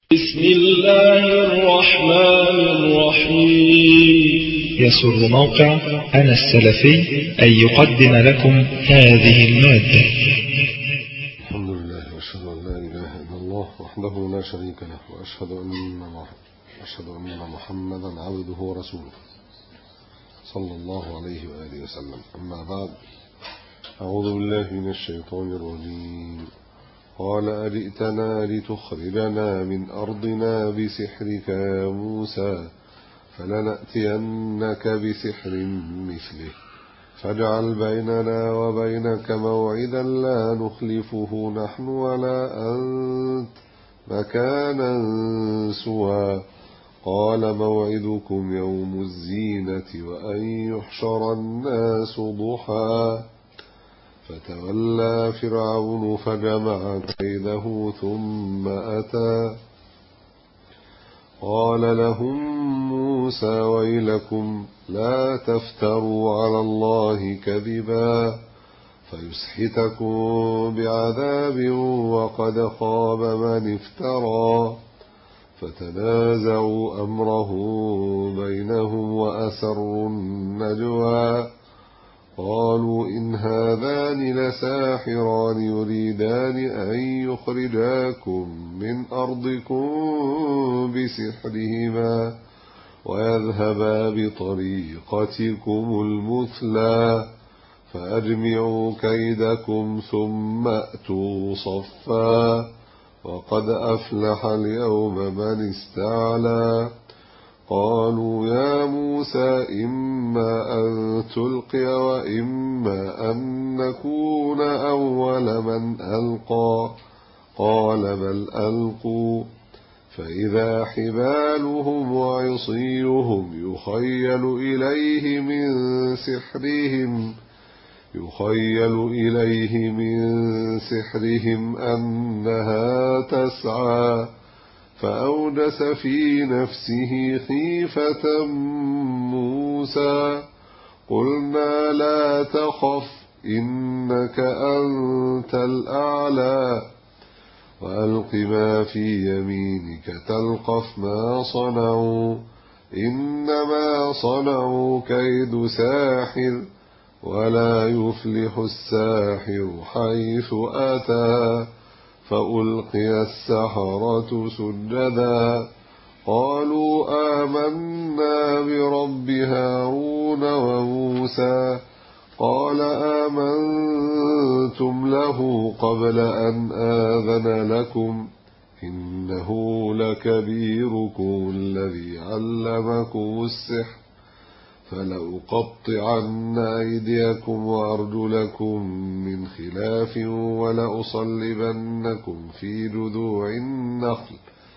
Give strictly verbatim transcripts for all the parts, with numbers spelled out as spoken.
بسم الله الرحمن الرحيم. يسر موقع أنا السلفي أن يقدم لكم هذه المادة. الحمد لله وأشهد أن لا إله إلا الله وحده لا شريك له وأشهد أن وأشهد أن محمدا عبده ورسوله صلى الله عليه وآله وسلم. أما بعد، أعوذ بالله من الشيطان الرجيم. قال أجئتنا لتخرجنا من أرضنا بسحرك يا موسى فلنأتينك بسحر مثله فاجعل بيننا وبينك موعدا لا نخلفه نحن ولا أنت مكانا سوى. قال موعدكم يوم الزينة وأن يحشر الناس ضحى. فتولى فرعون فجمع كيده ثم أتى. قال لهم موسى ويلكم لا تفتروا على الله كذبا فيسحتكم بعذاب وقد خاب من افترى. فتنازعوا أمره بينهم وأسروا النجوى. قالوا إن هذان لساحران يريدان أن يخرجاكم من أرضكم بسحرهما ويذهبا بطريقتكم المثلى فأجمعوا كيدكم ثم أتوا صفا وقد أفلح اليوم من استعلى. قالوا يا موسى إما أن تلقي وإما أن نكون أول من ألقى. قال بل ألقوا. فإذا حبالهم وعصيهم يخيل إليه من سحرهم يخيل إليه من سحرهم أنها تسعى. فأوجس في نفسه خيفة موسى. قلنا لا تخف إنك أنت الأعلى وألق ما في يمينك تلقف ما صنعوا إنما صنعوا كيد ساحر ولا يفلح الساحر حيث أتى. فألقي السحرة سجدا قالوا آمنا برب هارون وموسى. قال آمنتم له قبل أن آذن لكم إنه لكبيركم الذي علمكم السحر فلأقطعن أيديكم وأرجلكم من خلاف ولأصلبنكم في جذوع النخل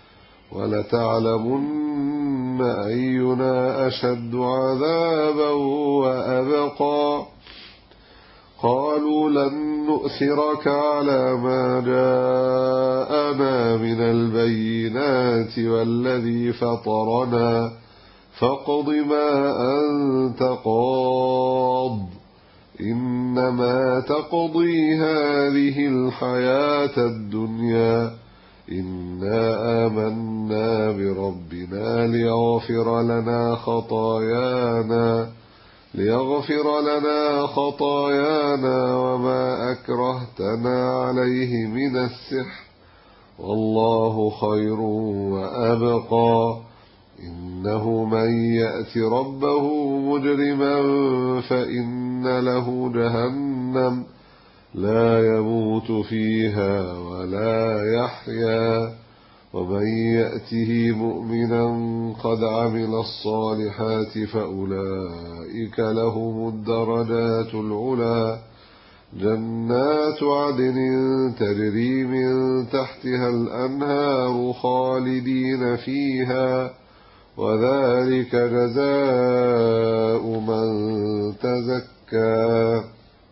ولتعلمن أينا أشد عذابا وأبقى. قالوا لن نؤثرك على ما جاءنا من البينات والذي فطرنا فاقض ما أنت قاض إنما تقضي هذه الحياة الدنيا. إنا آمنا بربنا ليغفر لنا خطايانا ليغفر لنا خطايانا وما أكرهتنا عليه من السحر والله خير وأبقى. إنه من يأت ربه مجرما فإن له جهنم لا يموت فيها ولا يحيا ومن يأته مؤمنا قد عمل الصالحات فأولئك لهم الدرجات العلى جنات عدن تجري من تحتها الأنهار خالدين فيها وذلك جزاء من تزكى.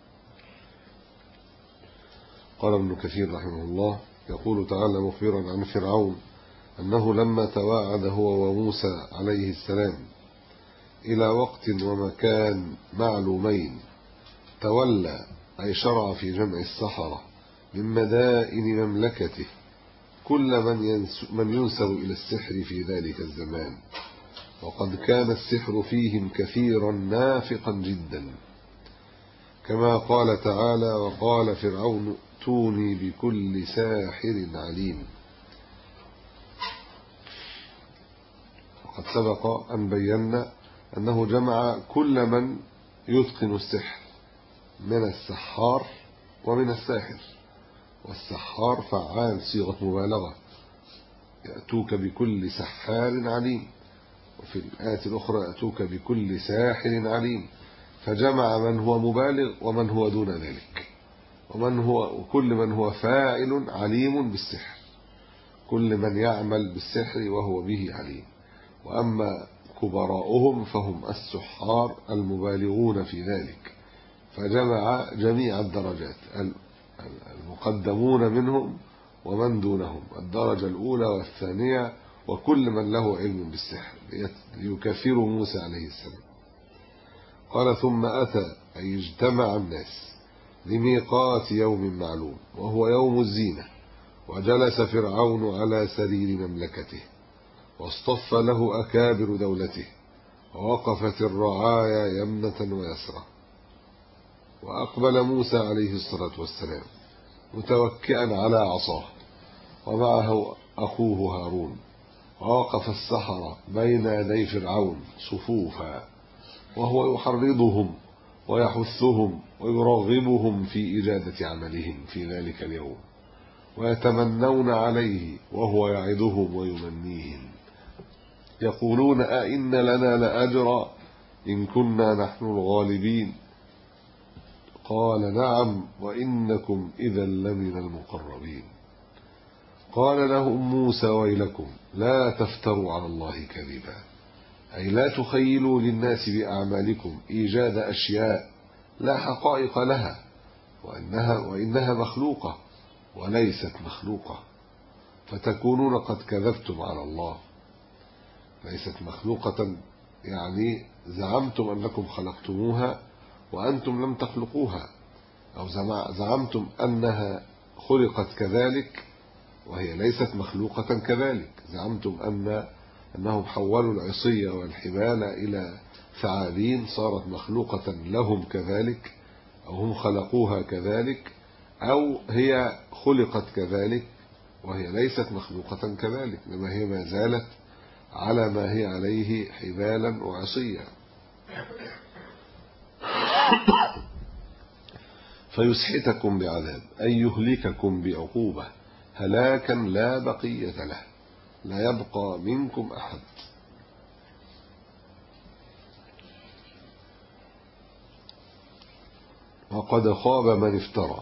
قال ابن كثير رحمه الله يقول تعالى مخبرا عن فرعون أنه لما تواعد هو وموسى عليه السلام إلى وقت ومكان معلومين تولى أي شرع في جمع السحرة من مدائن مملكته كل من, من ينسب إلى السحر في ذلك الزمان، وقد كان السحر فيهم كثيرا نافقا جدا، كما قال تعالى: وقال فرعون ائتوني بكل ساحر عليم. وقد سبق أن بينا أنه جمع كل من يتقن السحر من السحار ومن الساحر، والسحار فعال صيغة مبالغة، يأتوك بكل سحار عليم، وفي الآية الأخرى يأتوك بكل ساحر عليم، فجمع من هو مبالغ ومن هو دون ذلك، ومن هو وكل من هو فاعل عليم بالسحر، كل من يعمل بالسحر وهو به عليم. وأما كبراؤهم فهم السحار المبالغون في ذلك، فجمع جميع الدرجات، المقدمون منهم ومن دونهم، الدرجة الأولى والثانية، وكل من له علم بالسحر، يكفر موسى عليه السلام. قال: ثم أتى أي اجتمع الناس لميقات يوم معلوم، وهو يوم الزينة، وجلس فرعون على سرير مملكته، واصطف له أكابر دولته، ووقفت الرعايا يمنة ويسرى. وأقبل موسى عليه الصلاة والسلام متوكئا على عصاه، ومعه أخوه هارون، ووقف السحرة بين يدي فرعون صفوفا، وهو يحرضهم ويحثهم ويرغبهم في إجادة عملهم في ذلك اليوم، ويتمنون عليه وهو يعدهم ويمنيهم، يقولون: أئن لنا لأجرا إن كنا نحن الغالبين؟ قال: نعم، وإنكم إذا لمن المقربين. قال لهم موسى: ويلكم لا تفتروا على الله كذبا، أي لا تخيلوا للناس بأعمالكم إيجاد أشياء لا حقائق لها، وإنها, وإنها مخلوقة وليست مخلوقة، فتكونون قد كذبتم على الله. ليست مخلوقة يعني زعمتم أنكم خلقتموها وأنتم لم تخلقوها، أو زعمتم أنها خلقت كذلك وهي ليست مخلوقة كذلك، زعمتم أن أنهم حولوا العصية والحبال إلى ثعابين صارت مخلوقة لهم كذلك، أو هم خلقوها كذلك، أو هي خلقت كذلك وهي ليست مخلوقة كذلك، لما هي ما زالت على ما هي عليه حبالا وعصيا. فيسحتكم بعذاب، أي يهلككم بعقوبة، هلاكا لا بقية له، لا يبقى منكم أحد. وقد خاب من افترى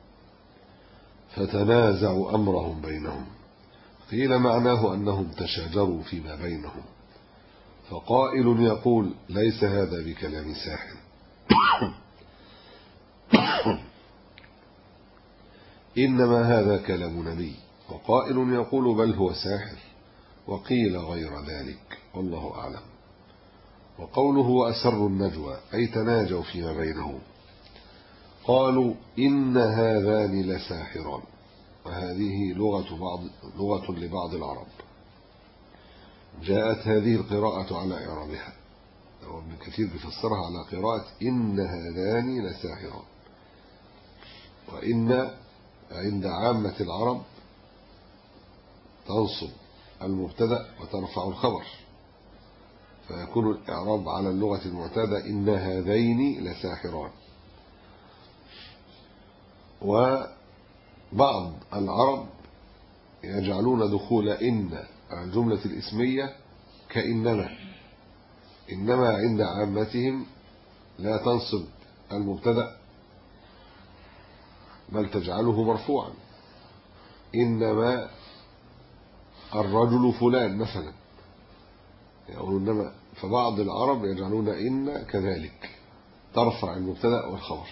فتنازعوا أمرهم بينهم. قيل معناه أنهم تشاجروا فيما بينهم، فقائل يقول: ليس هذا بكلام ساحر، إنما هذا كلام نبي، وقائل يقول: بل هو ساحر، وقيل غير ذلك، والله أعلم. وقوله وأسروا النجوى أي تناجوا فيما بينهم، قالوا: إن هذان لساحران، وهذه لغة, بعض لغة لبعض العرب، جاءت هذه القراءة على إعرابها، وابن كثير بفسرها على قراءة إن هذان لساحران. وإن عند عامة العرب تنصب المبتدأ وترفع الخبر، فيكون الإعراب على اللغة المعتادة إن هذين لساحران. وبعض العرب يجعلون دخول إن الجملة الإسمية كإنما، إنما عند عامتهم لا تنصب المبتدأ بل تجعله مرفوعا، إنما الرجل فلان مثلا، يقولون إنما. فبعض العرب يجعلون إن كذلك ترفع المبتدأ والخبر.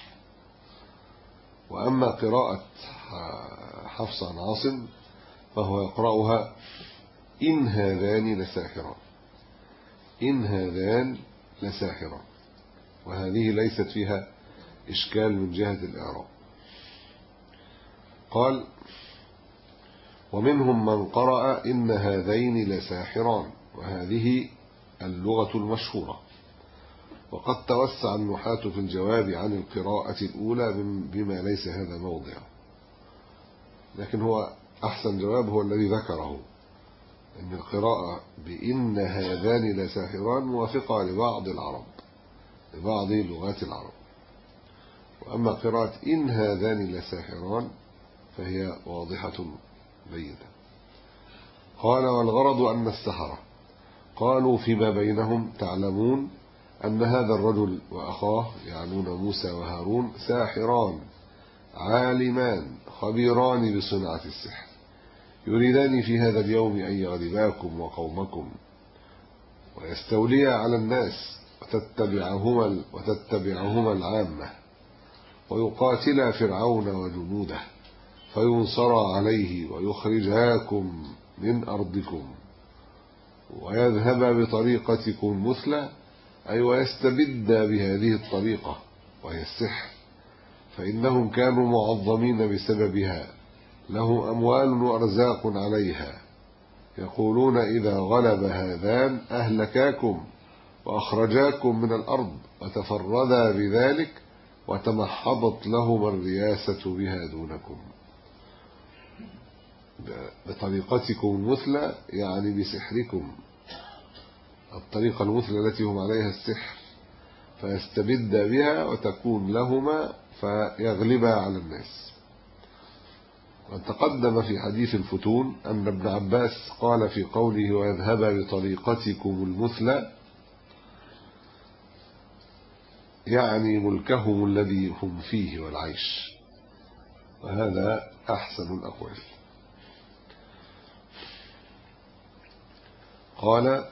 وأما قراءة حفص عن عاصم فهو يقرأها إن هذان لساحران، إن هذان لساحران، وهذه ليست فيها إشكال من جهة الإعراب. قال: ومنهم من قرأ إن هذين لساحران، وهذه اللغة المشهورة. وقد توسع النحاة في الجواب عن القراءة الأولى بما ليس هذا موضع، لكن هو أحسن جواب هو الذي ذكره، إن القراءة بإن هذان لساحران موافقة لبعض العرب، لبعض لغات العرب. وأما قراءة إن هذان لساحران فهي واضحة بينة. قال: والغرض أن السحرة قالوا فيما بينهم: تعلمون أن هذا الرجل وأخاه، يعنون موسى وهارون، ساحران عالمان خبيران بصناعة السحر، يريدان في هذا اليوم أن يغلباكم وقومكم ويستوليا على الناس وتتبعهما, وتتبعهما العامة، ويقاتلا فرعون وجنوده فينصرا عليه ويخرجاكم من أرضكم ويذهب بطريقتكم مثلى، أي ويستبد بهذه الطريقة وهي السحر، فإنهم كانوا معظمين بسببها، له أموال وأرزاق عليها، يقولون إذا غلب هذان أهلكاكم وأخرجاكم من الأرض، وتفردا بذلك وتمحضت لهم الرياسة بها دونكم. بطريقتكم مثلى يعني بسحركم، الطريقة المثلى التي هم عليها السحر، فيستبد بها وتكون لهما فيغلبا على الناس. وتقدم في حديث الفتون أن ابن عباس قال في قوله: ويذهب بطريقتكم المثلى، يعني ملكهم الذي هم فيه والعيش، وهذا أحسن الأقوال. قال: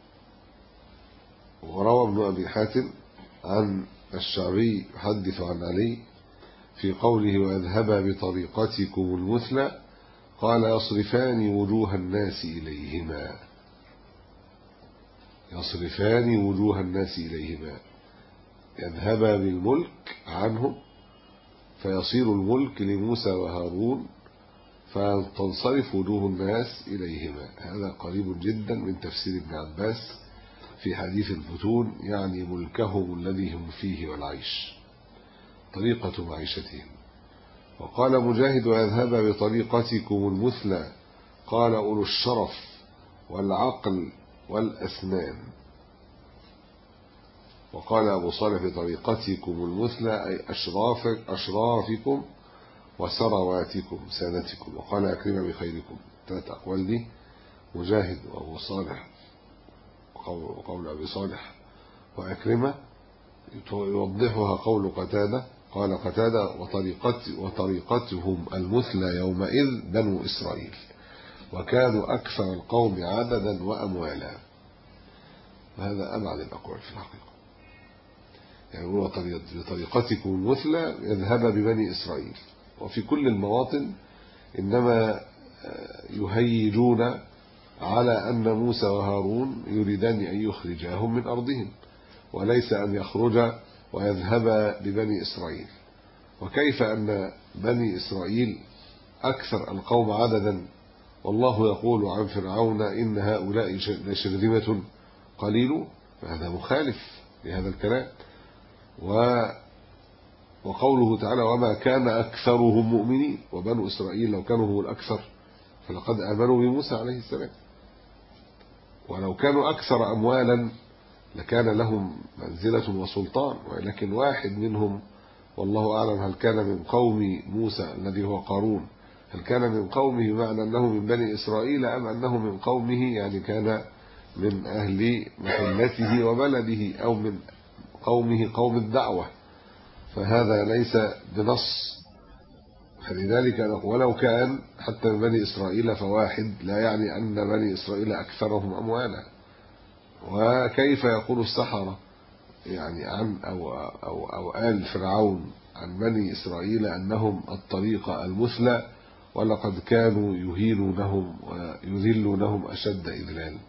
وروى ابن أبي حاتم عن الشعبي يحدث عن علي في قوله: ويذهب بطريقتكم المثلى، قال: يصرفان وجوه الناس إليهما، يصرفان وجوه الناس إليهما، يذهبا بالملك عنهم فيصير الملك لموسى وهارون، فتنصرف وجوه الناس إليهما. هذا قريب جدا من تفسير ابن عباس في حديث الفتون، يعني ملكهم الذي هم فيه والعيش، طريقة معيشتهم. وقال مجاهد: ويذهب بطريقتكم المثلى، قال: أولو الشرف والعقل والأسنان. وقال أبو صالح: بطريقتكم المثلى أي أشراف أشرافكم وثرواتكم سادتكم. وقال أكرم بخيركم. ثلاث أقوال دي مجاهد وأبو صالح وقول أبي صالح وأكرمة، يوضحها قول قتادة. قال قتادة: وطريقت وطريقتهم المثلى يومئذ بنو إسرائيل، وكانوا أكثر القوم عددا وأموالا. وهذا أبعد الأقوال في الحقيقة، يعني هو بطريقتكم المثلى يذهب ببني إسرائيل. وفي كل المواطن إنما يهيجون على أن موسى وهارون يريدان أن يخرجاهم من أرضهم، وليس أن يخرج ويذهب ببني إسرائيل. وكيف أن بني إسرائيل أكثر القوم عددا، والله يقول عن فرعون: إن هؤلاء لشرذمة قليل، فهذا مخالف لهذا الكلام. وقوله تعالى: وما كان أكثرهم مؤمنين، وبنو إسرائيل لو كانوا هم الأكثر فلقد آمنوا بموسى عليه السلام، ولو كانوا أكثر أموالا لكان لهم منزلة وسلطان، ولكن واحد منهم والله أعلم هل كان من قوم موسى الذي هو قارون، هل كان من قومه بمعنى أنه من بني إسرائيل، أم أنه من قومه يعني كان من أهل محلته وبلده، أو من قومه قوم الدعوة، فهذا ليس بنص. فلذلك ولو كان حتى من بني إسرائيل فواحد لا يعني أن بني إسرائيل أكثرهم أموالا. وكيف يقول السحرة يعني عن أو, أو, أو آل فرعون عن بني إسرائيل أنهم الطريقة المثلى، ولقد كانوا يهينونهم ويذلونهم أشد إذلال،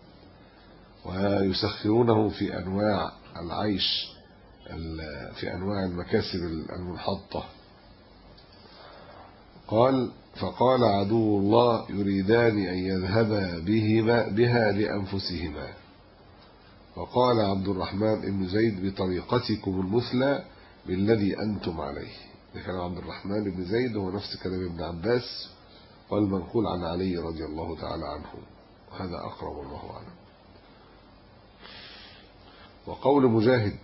ويسخرونهم في أنواع العيش، في أنواع المكاسب المنحطة. قال فقال عدو الله يريدان أن يذهبا بهما بها لأنفسهما. وقال عبد الرحمن بن زيد بطريقتكم المثلى بالذي أنتم عليه. كان عبد الرحمن بن زيد هو نفس كلام ابن عباس والمنقول عن علي رضي الله تعالى عنه، وهذا أقرب الله أعلم. وقول مجاهد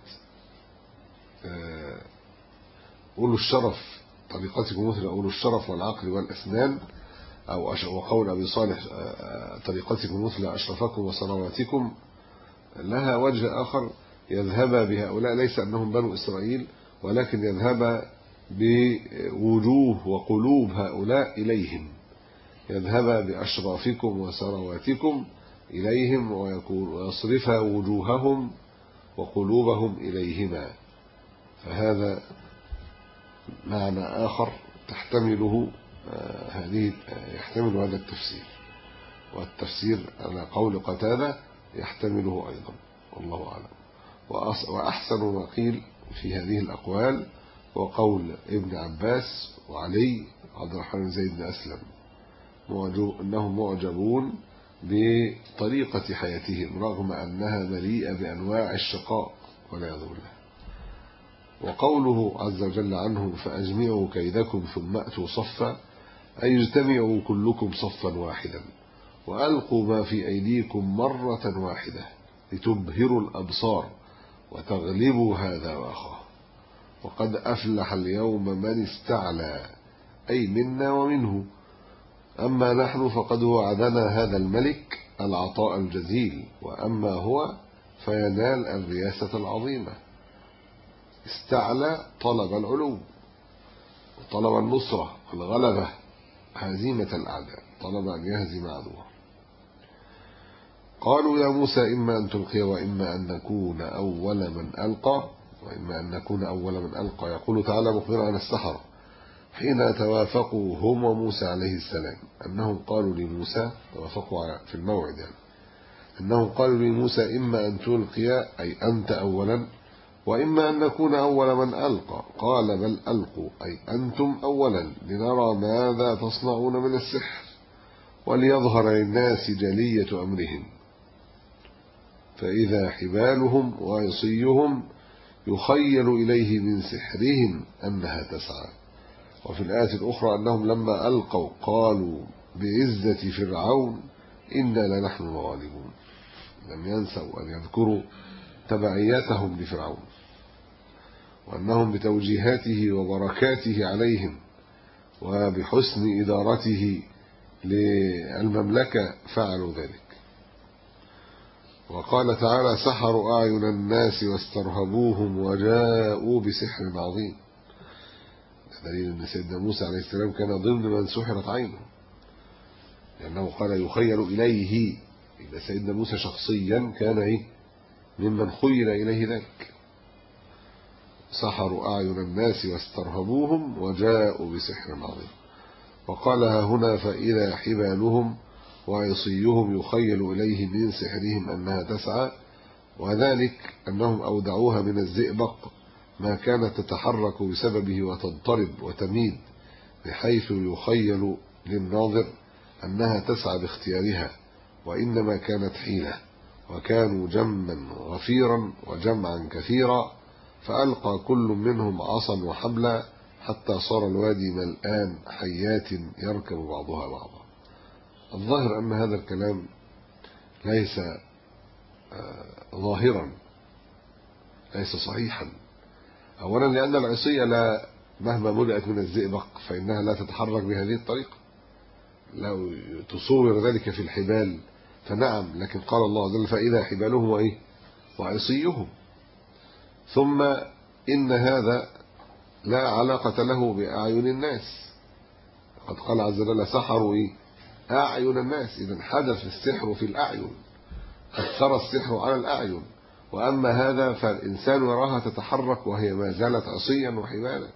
أولو الشرف طريقتكم مثل أولو الشرف والعقل والأسنان، أو وقول أبي صالح طريقتكم مثل أشرفكم وثرواتكم، لها وجه آخر يذهب بهؤلاء، ليس أنهم بنو إسرائيل، ولكن يذهب بوجوه وقلوب هؤلاء إليهم، يذهب بأشرافكم وثرواتكم إليهم ويصرف وجوههم وقلوبهم إليهما. فهذا معنى آخر تحتمله هذه يحتمل هذا التفسير، والتفسير على قول قتادة يحتمله أيضا، والله أعلم. وأحسن ما قيل في هذه الأقوال وقول ابن عباس وعلي عبد الرحمن زيد بن أسلم أنهم معجبون بطريقة حياتهم رغم أنها مليئة بأنواع الشقاء والعياذ بالله. وقوله عز وجل عنهم فأجمعوا كيدكم ثم أتوا صفا، أي اجتمعوا كلكم صفا واحدا وألقوا ما في أيديكم مرة واحدة لتبهروا الأبصار وتغلبوا هذا وأخاه، وقد أفلح اليوم من استعلى، أي منا ومنه، أما نحن فقد وعدنا هذا الملك العطاء الجزيل، وأما هو فينال الرياسة العظيمة. استعلى طلب العلو وطلب النصرة والغلبة، هزيمة الأعداء، طلب أن يهزم عدوه. قالوا يا موسى إما أن تلقي وإما أن نكون أول من ألقى، وإما أن نكون أول من ألقى. يقول تعالى مخبرا عن السحرة حين توافقوا هم وموسى عليه السلام أنهم قالوا لموسى، توافقوا في الموعد يعني، أنهم قالوا لموسى إما أن تلقي أي أنت أولا، وإما أن نكون أول من ألقى. قال بل ألقوا أي أنتم أولا لنرى ماذا تصنعون من السحر وليظهر للناس جلية أمرهم. فإذا حبالهم وعصيهم يخيل إليه من سحرهم أنها تسعى. وفي الآية الأخرى أنهم لما ألقوا قالوا بعزة فرعون إنا لنحن الغالبون. لم ينسوا أن يذكروا تبعياتهم لفرعون وأنهم بتوجيهاته وبركاته عليهم وبحسن إدارته للمملكة فعلوا ذلك. وقال تعالى سحروا أعين الناس واسترهبوهم وجاءوا بسحر عظيم. دليل أن سيدنا موسى عليه السلام كان ضمن من سحرت عينه، لأنه قال يخيل إليه، إذا سيدنا موسى شخصيا كان إيه ممن خيل إليه ذلك. سحروا أعين الناس واسترهبوهم وجاءوا بسحر عظيم. وقالها هنا فإذا حبالهم وعصيهم يخيل إليه من سحرهم أنها تسعى، وذلك أنهم أودعوها من الزئبق ما كانت تتحرك بسببه وتضطرب وتميد بحيث يخيل للناظر أنها تسعى باختيارها، وإنما كانت حيلة، وكانوا جما غفيرا وجمعا كثيرا، فألقى كل منهم عصا وحبلا حتى صار الوادي ملآن حيات يركب بعضها بعضا. الظاهر أن هذا الكلام ليس ظاهرا، ليس صحيحا. أولا لأن العصية لا مهما ملئت من الزئبق فإنها لا تتحرك بهذه الطريقة، لو تصور ذلك في الحبال فنعم، لكن قال الله عز وجل فإذا حبالهم وإيه وعصيهم. ثم إن هذا لا علاقة له بأعين الناس، قد قال عز وجل سحروا إيه أعين الناس، إذن حدث السحر في الأعين، أثر السحر على الأعين. وأما هذا فالإنسان يراها تتحرك وهي ما زالت عصيا وحبالا،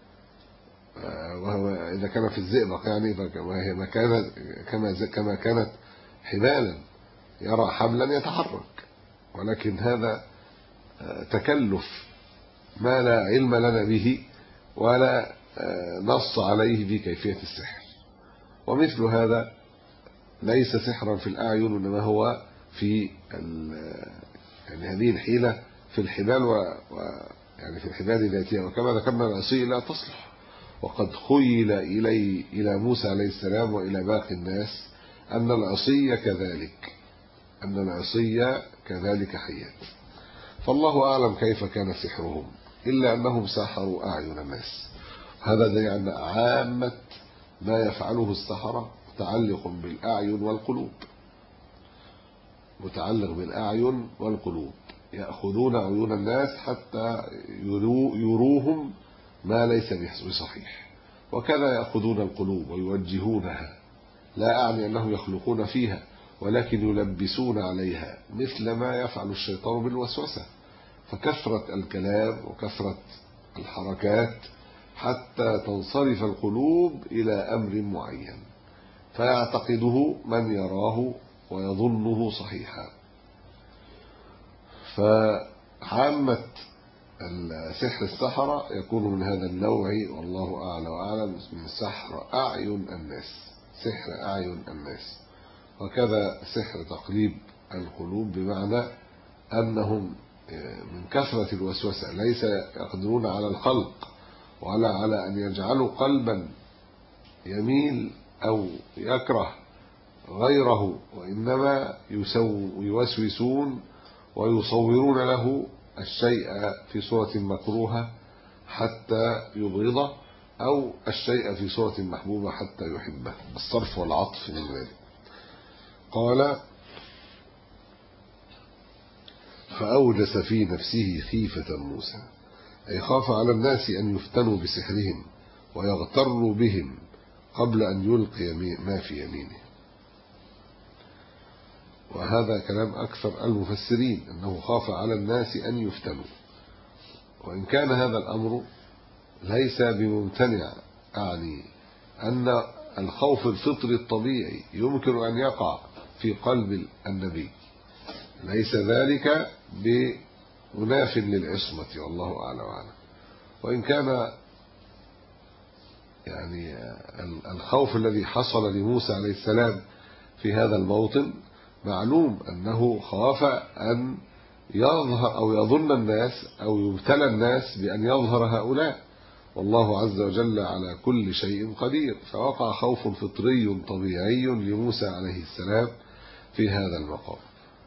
وهو إذا كان في الزئبق يعني وهي ما كانت كما كما كانت حبالا، يرى حبلا يتحرك، ولكن هذا تكلف ما لا علم لنا به ولا نص عليه في كيفية السحر. ومثل هذا ليس سحرا في الأعين، إنما هو في يعني هذه الحيلة في الحبال و... و يعني في الحبال ذاتها. وكما ذكرنا العصي لا تصلح، وقد خيل إلي إلى موسى عليه السلام وإلى باقي الناس أن العصي كذلك أن العصي كذلك حيات. فالله أعلم كيف كان سحرهم، إلا أنهم سحروا أعين الناس. هذا دليل أن عامة ما يفعله السحرة متعلق بالأعين والقلوب متعلق بالأعين والقلوب يأخذون عيون الناس حتى يروهم ما ليس بصحيح، وكذا يأخذون القلوب ويوجهونها. لا أعني أنهم يخلقون فيها، ولكن يلبسون عليها مثل ما يفعل الشيطان بالوسوسة. فكثرة الكلام وكثرة الحركات حتى تنصرف القلوب إلى أمر معين فيعتقده من يراه ويظنه صحيحا. فعامة السحر السحرة يكون من هذا النوع، والله أعلى وأعلم، من سحر أعين الناس سحر أعين الناس. وكذا سحر تقليب القلوب، بمعنى أنهم من كثرة الوسوسة ليس يقدرون على الخلق ولا على أن يجعلوا قلبا يميل أو يكره غيره، وإنما يوسوسون ويصورون له الشيء في صورة مكروهة حتى يبغضه، أو الشيء في صورة محبوبة حتى يحبه. الصرف والعطف من ذلك. قال: فأوجس في نفسه خيفة موسى، أي خاف على الناس أن يفتنوا بسحرهم ويغتروا بهم قبل أن يلقي ما في يمينه. وهذا كلام أكثر المفسرين، أنه خاف على الناس أن يفتنوا. وإن كان هذا الأمر ليس بممتنع، أعني أن الخوف الفطري الطبيعي يمكن أن يقع في قلب النبي، ليس ذلك بمناف للعصمة، والله أعلى وأعلم. وإن كان يعني الخوف الذي حصل لموسى عليه السلام في هذا الموطن معلوم أنه خاف أن يظهر أو يظن الناس أو يبتلى الناس بأن يظهر هؤلاء، والله عز وجل على كل شيء قدير. فوقع خوف فطري طبيعي لموسى عليه السلام في هذا المقام.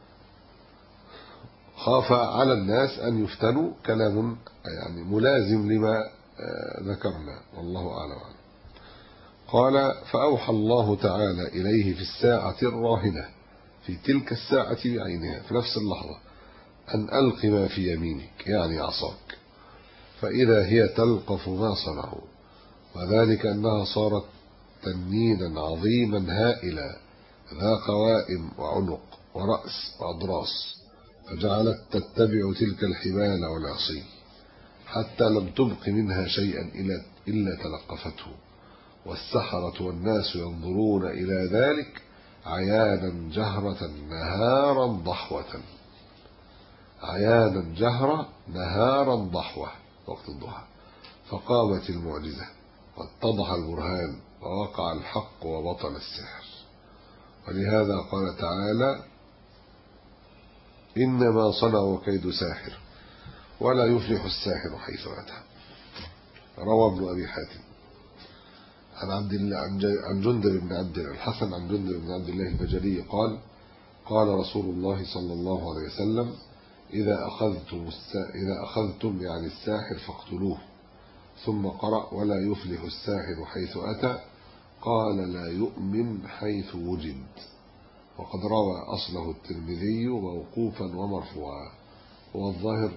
خاف على الناس أن يفتنوا، كلام يعني ملازم لما ذكرنا، والله أعلم. قال: فأوحى الله تعالى إليه في الساعة الراهنة، في تلك الساعة بعينها، في نفس اللحظة، أن ألق ما في يمينك، يعني عصاك، فإذا هي تلقف ما صنعوا. وذلك أنها صارت تنينا عظيما هائلا ذا قوائم وعنق ورأس وأضراس، فجعلت تتبع تلك الحبال والعصي حتى لم تبق منها شيئا إلا تلقفته. والسحرة والناس ينظرون إلى ذلك عيانا جهرة نهارا ضحوة عيانا جهرة نهارا ضحوة وقت الضحى، فقامت المعجزة واتضح البرهان ووقع الحق وبطل السحر. ولهذا قال تعالى: إنما صنعوا كيد ساحر ولا يفلح الساحر حيث أتى. روى ابن أبي حاتم عن عبد الله عن جندب بن عبد الله الحسن عن جندب بن عبد الله البجلي قال: قال رسول الله صلى الله عليه وسلم: إذا أخذتم إذا أخذتم يعني الساحر فاقتلوه. ثم قرأ: ولا يفلح الساحر حيث أتى، قال: لا يؤمن حيث وجد. وقد روى أصله الترمذي موقوفا ومرفوعا. والظاهر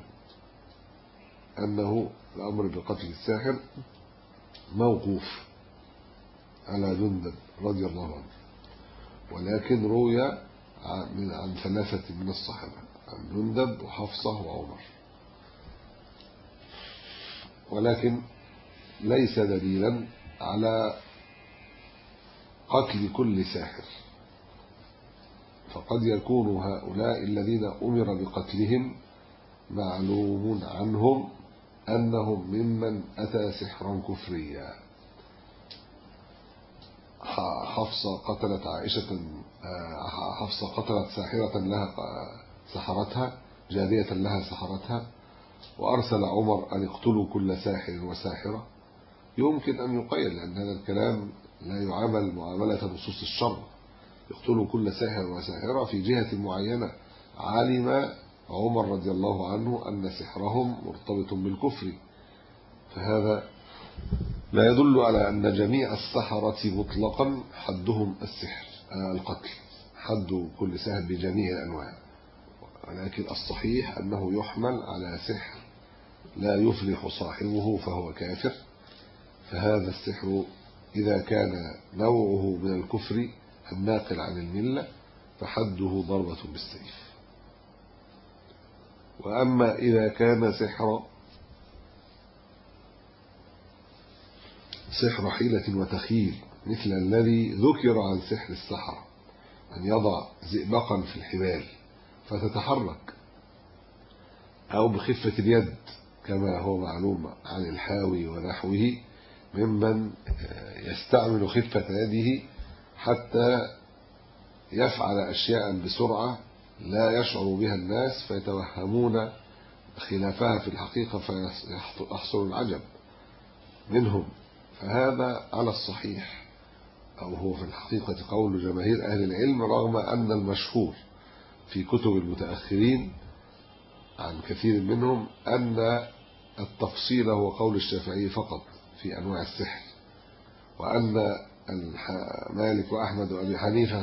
أنه الأمر بقتل الساحر موقوف على جندب رضي الله عنه، ولكن روي عن, عن ثلاثة من الصحابة، عن جندب وحفصة وعمر، ولكن ليس دليلا على قتل كل ساحر. فقد يكون هؤلاء الذين أمر بقتلهم معلوم عنهم أنهم ممن أتى سحرا كفريا. حفصة قتلت عائشة حفصة قتلت ساحرة لها سحرتها جارية لها سحرتها، وأرسل عمر أن يقتلوا كل ساحر وساحرة. يمكن أن يقيل لأن هذا الكلام لا يعامل معاملة نصوص الشر، يقتلوا كل ساحر وساحرة في جهة معينة علم عمر رضي الله عنه أن سحرهم مرتبط بالكفر، فهذا لا يدل على أن جميع السحرة مطلقا حدهم السحر القتل، حد كل ساحر بجميع أنواعه، ولكن الصحيح أنه يحمل على سحر لا يفلح صاحبه فهو كافر. فهذا السحر إذا كان نوعه من الكفر الناقل عن الملة فحده ضربة بالسيف. وأما إذا كان سحر سحر حيلة وتخيل مثل الذي ذكر عن سحر السحرة، أن يضع زئبقا في الحبال فتتحرك، أو بخفة اليد كما هو معلوم عن الحاوي ونحوه ممن يستعمل خفة يده حتى يفعل أشياء بسرعة لا يشعر بها الناس فيتوهمون خلافها في الحقيقة فيحصل العجب منهم. فهذا على الصحيح أو هو في الحقيقة قول جماهير أهل العلم، رغم أن المشهور في كتب المتأخرين عن كثير منهم أن التفصيل هو قول الشافعي فقط في أنواع السحر، وأن مالك وأحمد وأبي حنيفة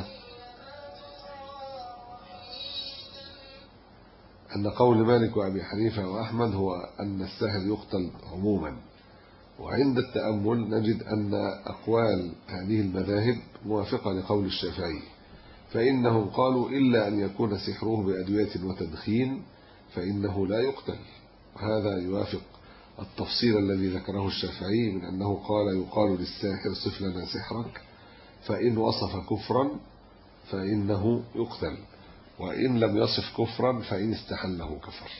أن قول مالك وأبي حنيفة وأحمد هو أن الساحر يقتل عموما. وعند التأمل نجد أن أقوال هذه المذاهب موافقة لقول الشافعي، فإنهم قالوا إلا أن يكون سحره بأدوية وتدخين فإنه لا يقتل. وهذا يوافق التفصيل الذي ذكره الشافعي من أنه قال يقال للساحر صف لنا سحرك، فإن وصف كفرا فإنه يقتل، وإن لم يصف كفرا فإن استحله كفر.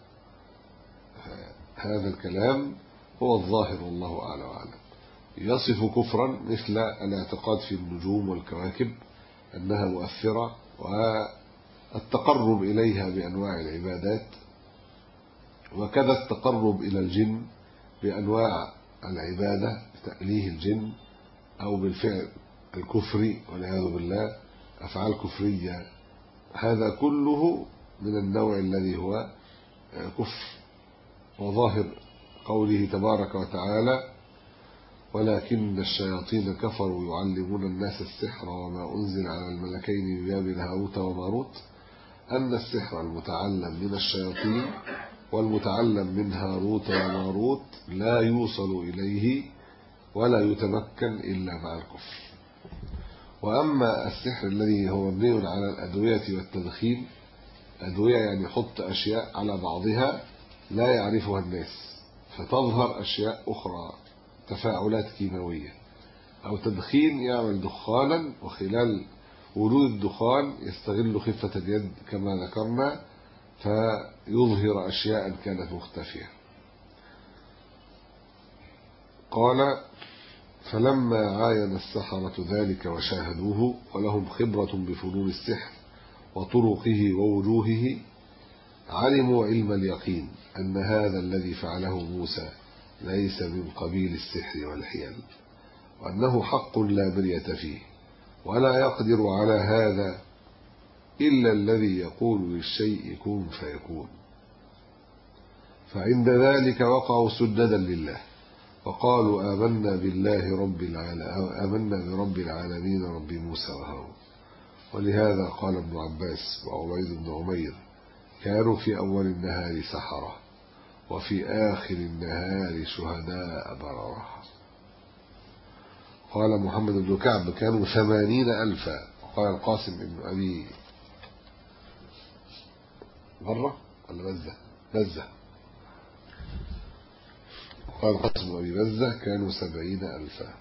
هذا الكلام هو الظاهر والله أعلى وأعلم. يصف كفرا مثل الاعتقاد في النجوم والكواكب أنها مؤثرة والتقرب إليها بأنواع العبادات، وكذا التقرب إلى الجن بأنواع العبادة بتأليه الجن أو بالفعل الكفري والعياذ بالله أفعال كفرية. هذا كله من النوع الذي هو كفر. وظاهر قوله تبارك وتعالى ولكن الشياطين كفروا يعلمون الناس السحر وما أنزل على الملكين ببابل هاروت وماروت، أن السحر المتعلم من الشياطين والمتعلم من هاروت وماروت لا يوصل إليه ولا يتمكن إلا مع الكفر. وأما السحر الذي هو مبني على الأدوية والتدخين، أدوية يعني يحط أشياء على بعضها لا يعرفها الناس فتظهر أشياء أخرى، تفاعلات كيماوية، أو تدخين يعمل دخانا وخلال وجود الدخان يستغل خفة اليد كما ذكرنا فيظهر أشياء كانت مختفية. قال فلما عاين السحرة ذلك وشاهدوه ولهم خبرة بفنون السحر وطرقه ووجوهه علموا علم اليقين أن هذا الذي فعله موسى ليس من قبيل السحر والحيل، وأنه حق لا مرية فيه، ولا يقدر على هذا إلا الذي يقول للشيء كن فيكون. فعند ذلك وقعوا سجدا لله وقالوا آمنا بالله رب العالمين آمنا برب العالمين رب موسى وهارون. ولهذا قال ابن عباس وعبيد بن عمير كانوا في أول النهار سحرة وفي آخر النهار شهداء بررة. قال محمد بن كعب كانوا ثمانين ألفا. وقال القاسم بن أبي برة ولا بزة بزة وقال القاسم بن أبي بزة كانوا سبعين ألفا.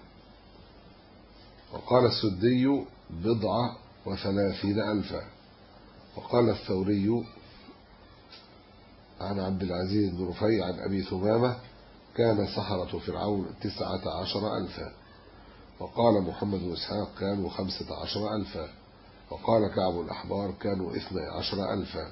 وقال السدي بضعة وثلاثين ألفا. وقال الثوري عن عبد العزيز بن رفيع عن أبي ثمامة كان سحرة فرعون تسعة عشر ألفا. وقال محمد بن إسحاق كانوا خمسة عشر ألفا. وقال كعب الأحبار كانوا اثني عشر ألفا.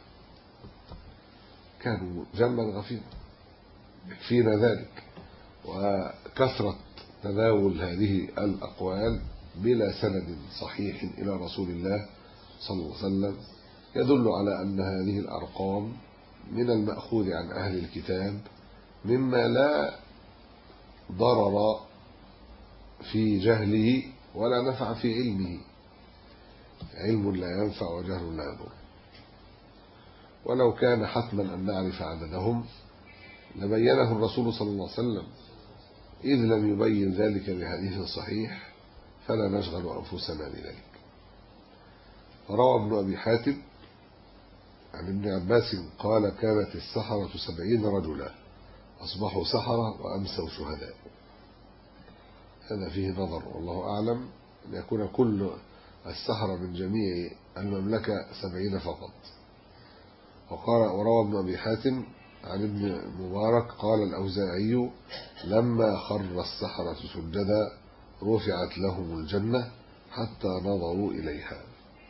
كانوا جما غفيرا يكفينا ذلك. وكثرة تداول هذه الأقوال بلا سند صحيح إلى رسول الله صلى الله عليه وسلم يدل على أن هذه الأرقام من المأخوذ عن أهل الكتاب مما لا ضرر في جهله ولا نفع في علمه. علم لا ينفع وجهل لا يضر. ولو كان حتما أن نعرف عددهم لبينه الرسول صلى الله عليه وسلم، إذ لم يبين ذلك بحديث صحيح فلا نشغل أنفسنا بذلك. روى ابن أبي حاتم عن ابن عباس قال كانت السحرة سبعين رجلا أصبحوا سحرة وأمسوا شهداء. هذا فيه نظر والله أعلم أن يكون كل السحرة من جميع المملكة سبعين فقط. وقال وروى ابن أبي حاتم عن ابن مبارك قال الأوزاعي لما خر السحرة سجدا رفعت لهم الجنة حتى نظروا إليها.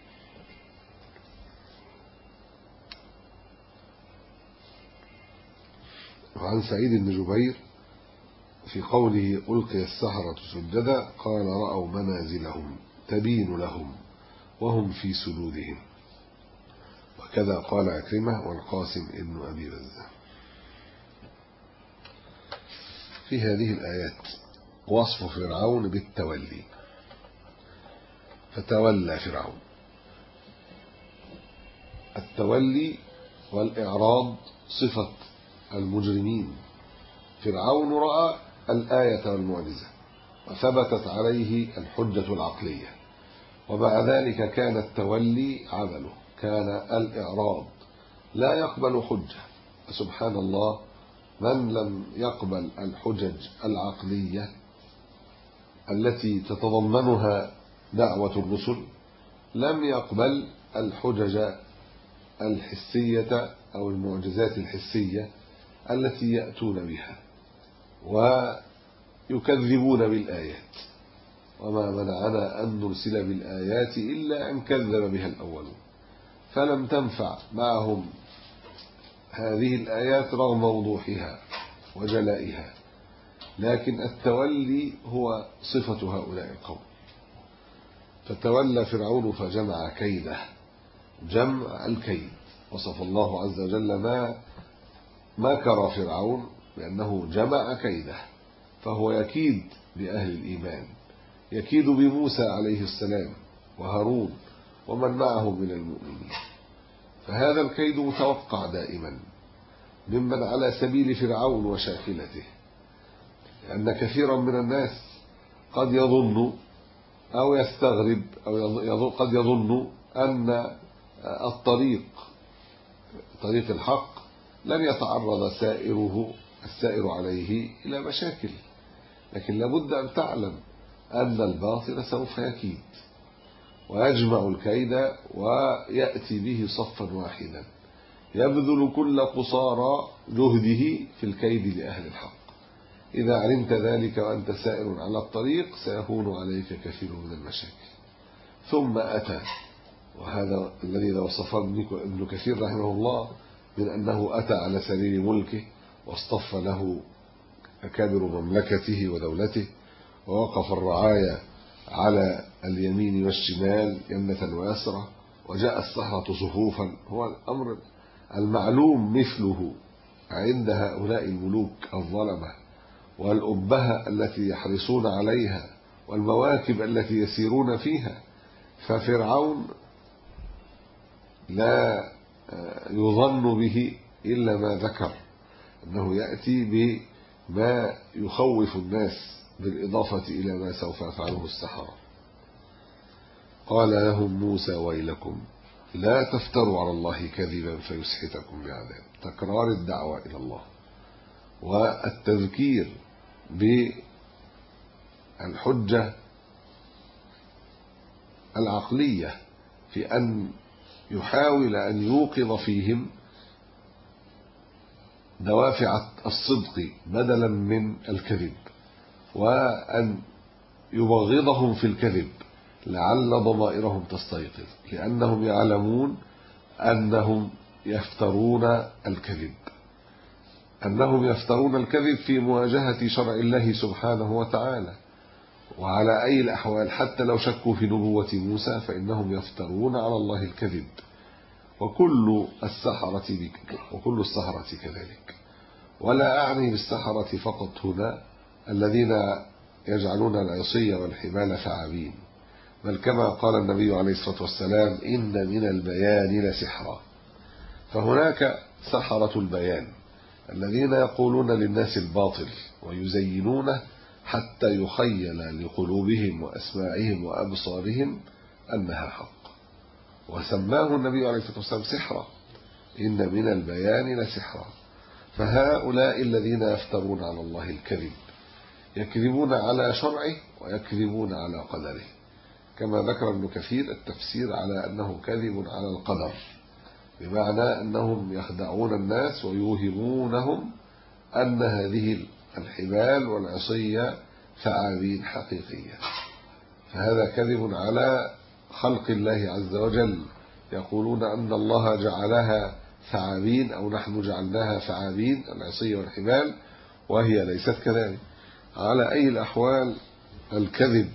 وعن سعيد بن جبير في قوله ألقي السحرة سجدا قال رأوا منازلهم تبين لهم وهم في سجودهم. وكذا قال عكرمة والقاسم ابن أبي بزة. في هذه الآيات وصف فرعون بالتولي. فتولى فرعون. التولي والإعراض صفة المجرمين. فرعون رأى الآية والمعجزة وثبتت عليه الحجة العقلية، ومع ذلك كان التولي عمله، كان الإعراض، لا يقبل حجة. سبحان الله، من لم يقبل الحجج العقلية التي تتضمنها دعوة الرسل لم يقبل الحجج الحسية أو المعجزات الحسية التي يأتون بها ويكذبون بالآيات. وما منعنا أن نرسل بالآيات إلا أن كذب بها الأولون، فلم تنفع معهم هذه الآيات رغم وضوحها وجلائها. لكن التولي هو صفة هؤلاء القوم. فتولى فرعون فجمع كيده، جمع الكيد. وصف الله عز وجل ما مكر فرعون بأنه جمع كيده، فهو يكيد بأهل الإيمان، يكيد بموسى عليه السلام وهارون ومن معه من المؤمنين. فهذا الكيد متوقع دائما ممن على سبيل فرعون وشاكلته، لأن كثيرا من الناس قد يظن أو يستغرب أو قد يظن أن الطريق طريق الحق لن يتعرض سائره السائر عليه إلى مشاكل، لكن لابد أن تعلم أن الباطل سوف يكيد ويجمع الكيد ويأتي به صفا واحدا، يبذل كل قصارى جهده في الكيد لأهل الحق. إذا علمت ذلك وأنت سائر على الطريق سيهون عليك كثير من المشاكل. ثم أتى، وهذا الذي وصفه ابن كثير رحمه الله من أنه أتى على سرير ملكه واصطف له أكابر مملكته ودولته، ووقف الرعايا على اليمين والشمال يمنة ويسرى، وجاء السحرة صفوفا. هو الأمر المعلوم مثله عند هؤلاء الملوك الظلمة والأبهة التي يحرصون عليها والمواكب التي يسيرون فيها. ففرعون لا يظن به إلا ما ذكر، أنه يأتي بما يخوف الناس بالإضافة إلى ما سوف يفعله السحرة. قال لهم موسى ويلكم لا تفتروا على الله كذبا فيسحتكم بعذاب. تكرار الدعوة إلى الله والتذكير بالحجة العقلية في أن يحاول أن يوقظ فيهم دوافع الصدق بدلا من الكذب، وأن يبغضهم في الكذب لعل ضمائرهم تستيقظ، لأنهم يعلمون أنهم يفترون الكذب أنهم يفترون الكذب في مواجهة شرع الله سبحانه وتعالى. وعلى أي الأحوال حتى لو شكوا في نبوة موسى فإنهم يفترون على الله الكذب، وكل السحرة بك وكل السحرة كذلك. ولا أعني بالسحرة فقط هنا الذين يجعلون العصي والحبال ثعابين، بل كما قال النبي عليه الصلاة والسلام: إن من البيان لسحرا. فهناك سحرة البيان الذين يقولون للناس الباطل ويزينونه حتى يخيل لقلوبهم وأسماعهم وأبصارهم أنها حق، وسماه النبي عليه الصلاة والسلام سحرا، إن من البيان لسحرا. فهؤلاء الذين يفترون على الله الكذب يكذبون على شرعه ويكذبون على قدره، كما ذكر ابن كثير التفسير على أنه كذب على القدر، بمعنى أنهم يخدعون الناس ويوهمونهم أن هذه الحبال والعصية ثعابين حقيقية. فهذا كذب على خلق الله عز وجل، يقولون أن الله جعلها ثعابين أو نحن جعلناها ثعابين العصية والحبال، وهي ليست كذلك. على أي الأحوال الكذب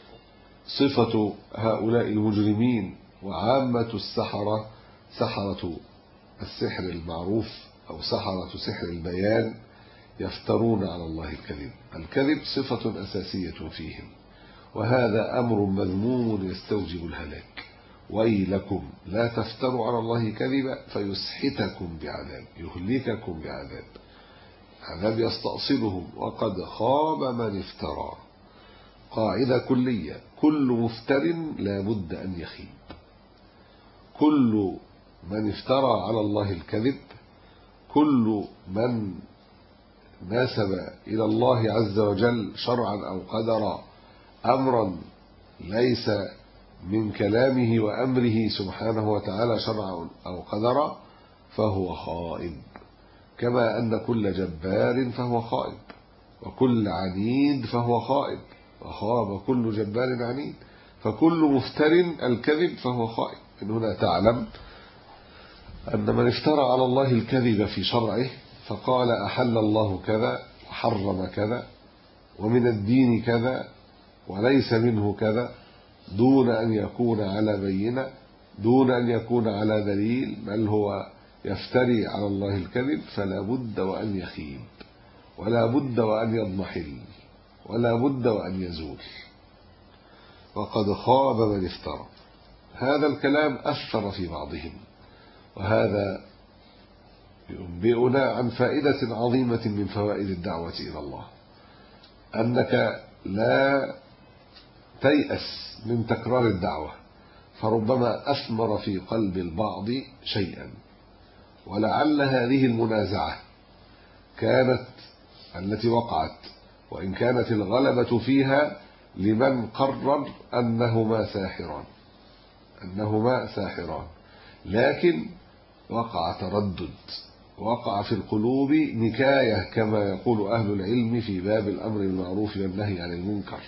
صفة هؤلاء المجرمين، وعامة السحرة سحرة السحر المعروف أو سحرة سحر البيان يفترون على الله الكذب. الكذب صفة أساسية فيهم، وهذا أمر مذموم يستوجب الهلاك. ويلكم لا تفتروا على الله كذبا فيسحتكم بعذاب، يهلككم بعذاب، عذاب يستأصلهم. وقد خاب من افترى. قاعدة كلية: كل مفتر لا بد أن يخيب. كل من افترى على الله الكذب، كل من ناسب إلى الله عز وجل شرعا أو قدرا أمرا ليس من كلامه وأمره سبحانه وتعالى شرعا أو قدرا فهو خائب، كما أن كل جبار فهو خائب، وكل عنيد فهو خائب، وخاب كل جبار عنيد. فكل مفتر الكذب فهو خائب. من هنا تعلم أن من افترى على الله الكذب في شرعه فقال أحل الله كذا وحرم كذا ومن الدين كذا وليس منه كذا، دون أن يكون على بينة، دون أن يكون على دليل، بل هو يفتري على الله الكذب، فلا بد وأن يخيب، ولا بد وأن يضمحل، ولا بد وأن يزول. وقد خاب من افترى. هذا الكلام أثر في بعضهم، وهذا ينبئنا عن فائدة عظيمة من فوائد الدعوة إلى الله، أنك لا تيأس من تكرار الدعوة، فربما أثمر في قلب البعض شيئا. ولعل هذه المنازعة كانت التي وقعت، وإن كانت الغلبة فيها لمن قرر أنهما ساحران أنهما ساحران لكن وقع تردد، وقع في القلوب نكاية، كما يقول أهل العلم في باب الأمر بالمعروف والنهي عن المنكر،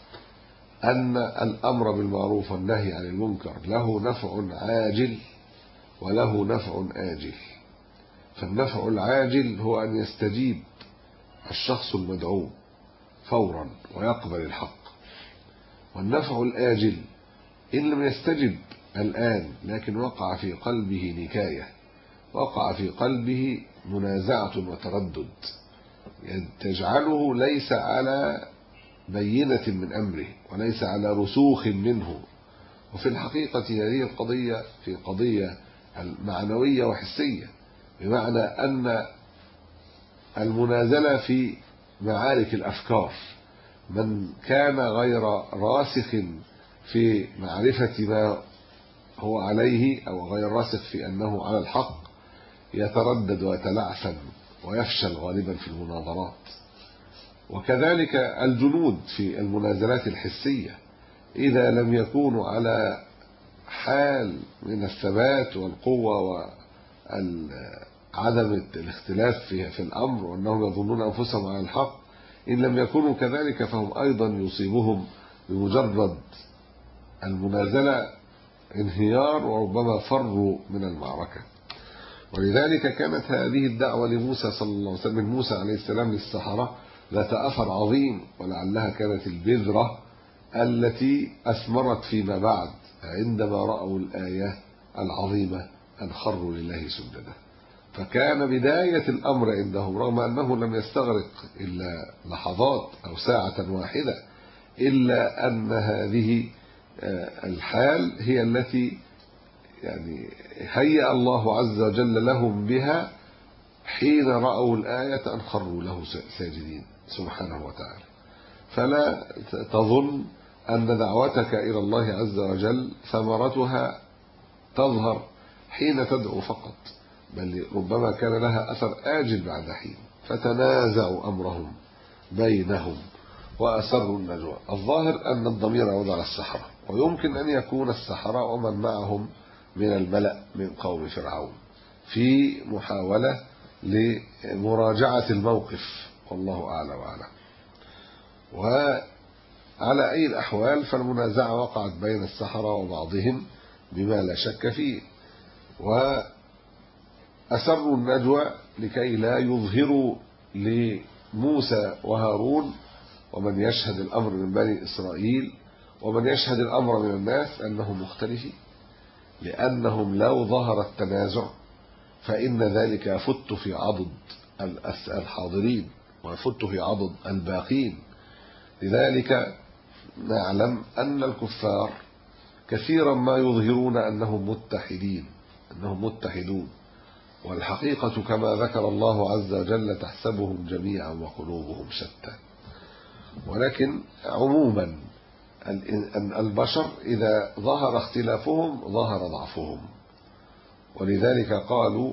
أن الأمر بالمعروف والنهي عن المنكر له نفع عاجل وله نفع آجل. فالنفع العاجل هو أن يستجيب الشخص المدعو فورا ويقبل الحق، والنفع الآجل إن لم يستجب الآن لكن وقع في قلبه نكاية، وقع في قلبه منازعة وتردد تجعله ليس على بينة من أمره وليس على رسوخ منه. وفي الحقيقة هذه القضية في قضية معنوية وحسية، بمعنى أن المنازلة في معارك الأفكار، من كان غير راسخ في معرفة ما هو عليه أو غير راسخ في أنه على الحق يتردد ويتلعثم ويفشل غالبا في المناظرات. وكذلك الجنود في المنازلات الحسية إذا لم يكونوا على حال من الثبات والقوة عدم الاختلاف في, في الأمر وأنهم يظنون أنفسهم على الحق، إن لم يكونوا كذلك فهم أيضا يصيبهم بمجرد المنازلة انهيار، وربما فروا من المعركة. ولذلك كانت هذه الدعوة لموسى صلى الله عليه وسلم من موسى عليه السلام للسحرة ذات أثر عظيم، ولعلها كانت البذرة التي أثمرت فيما بعد عندما رأوا الآية العظيمة أن خروا لله سجدا. فكان بداية الأمر عندهم، رغم أنه لم يستغرق إلا لحظات أو ساعة واحدة، إلا أن هذه الحال هي التي يعني هيأ الله عز وجل لهم بها حين رأوا الآية أن خروا له ساجدين سبحانه وتعالى. فلا تظن أن دعوتك إلى الله عز وجل ثمرتها تظهر حين تدعو فقط، بل ربما كان لها أثر آجل بعد حين. فتنازعوا أمرهم بينهم وأسروا النجوى. الظاهر أن الضمير يعود على السحرة، ويمكن أن يكون السحرة ومن معهم من الملأ من قوم فرعون في محاولة لمراجعة الموقف، والله أعلى وأعلم. وعلى أي الأحوال فالمنازعة وقعت بين السحرة وبعضهم بما لا شك فيه، وأسروا النجوى لكي لا يظهروا لموسى وهارون ومن يشهد الأمر من بني إسرائيل ومن يشهد الأمر من الناس أنهم مختلفين، لأنهم لو ظهر التنازع فإن ذلك يفت في عضد الحاضرين ويفت في عضد الباقين. لذلك نعلم أن الكفار كثيرا ما يظهرون أنهم متحدين أنهم متحدون، والحقيقة كما ذكر الله عز وجل تحسبهم جميعا وقلوبهم شتى. ولكن عموما البشر إذا ظهر اختلافهم ظهر ضعفهم، ولذلك قالوا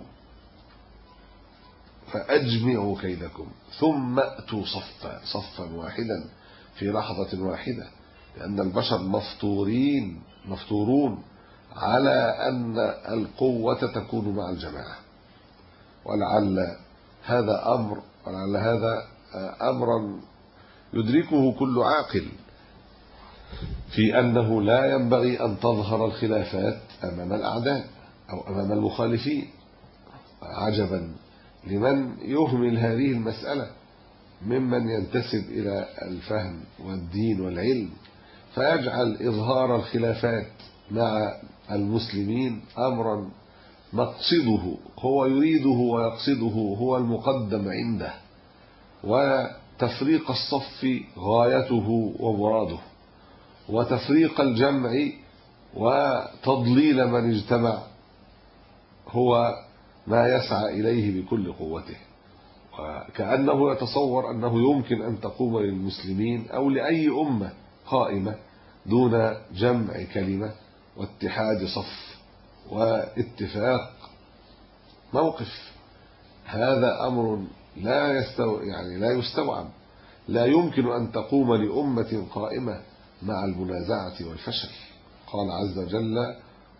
فأجمعوا كيدكم ثم أتوا صفا صفا واحدا في لحظة واحدة، لأن البشر مفطورين مفطورون على أن القوة تكون مع الجماعة. ولعل هذا أمر ولعل هذا أمرا يدركه كل عاقل، في أنه لا ينبغي أن تظهر الخلافات أمام الأعداء أو أمام المخالفين. عجبا لمن يهمل هذه المسألة ممن ينتسب إلى الفهم والدين والعلم، فيجعل إظهار الخلافات مع المسلمين أمرا مقصده هو يريده ويقصده هو المقدم عنده، وتفريق الصف غايته ومراده، وتفريق الجمع وتضليل من اجتمع هو ما يسعى إليه بكل قوته، وكأنه يتصور أنه يمكن أن تقوم للمسلمين أو لأي أمة قائمة دون جمع كلمة واتحاد صف واتفاق موقف. هذا أمر لا يستو يعني لا يستوعب. لا يمكن أن تقوم لأمة قائمة مع المنازعة والفشل. قال عز وجل: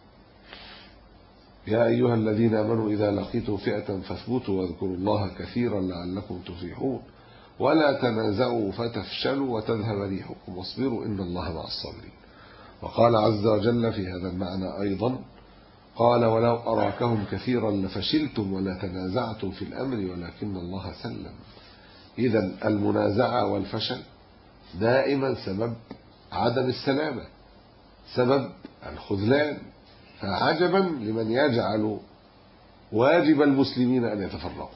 يا أيها الذين آمنوا إذا لقيتم فئة فاثبتوا واذكروا الله كثيرا لعلكم تفلحون ولا تنازعوا فتفشلوا وتذهب ريحكم واصبروا إن الله مع الصابرين. وقال عز وجل في هذا المعنى أيضا: قال ولو أراكهم كثيرا لفشلتم ولا تنازعتم في الأمر ولكن الله سلم. إذن المنازعة والفشل دائما سبب عدم السلامة، سبب الخذلان. فعجبا لمن يجعل واجب المسلمين أن يتفرقوا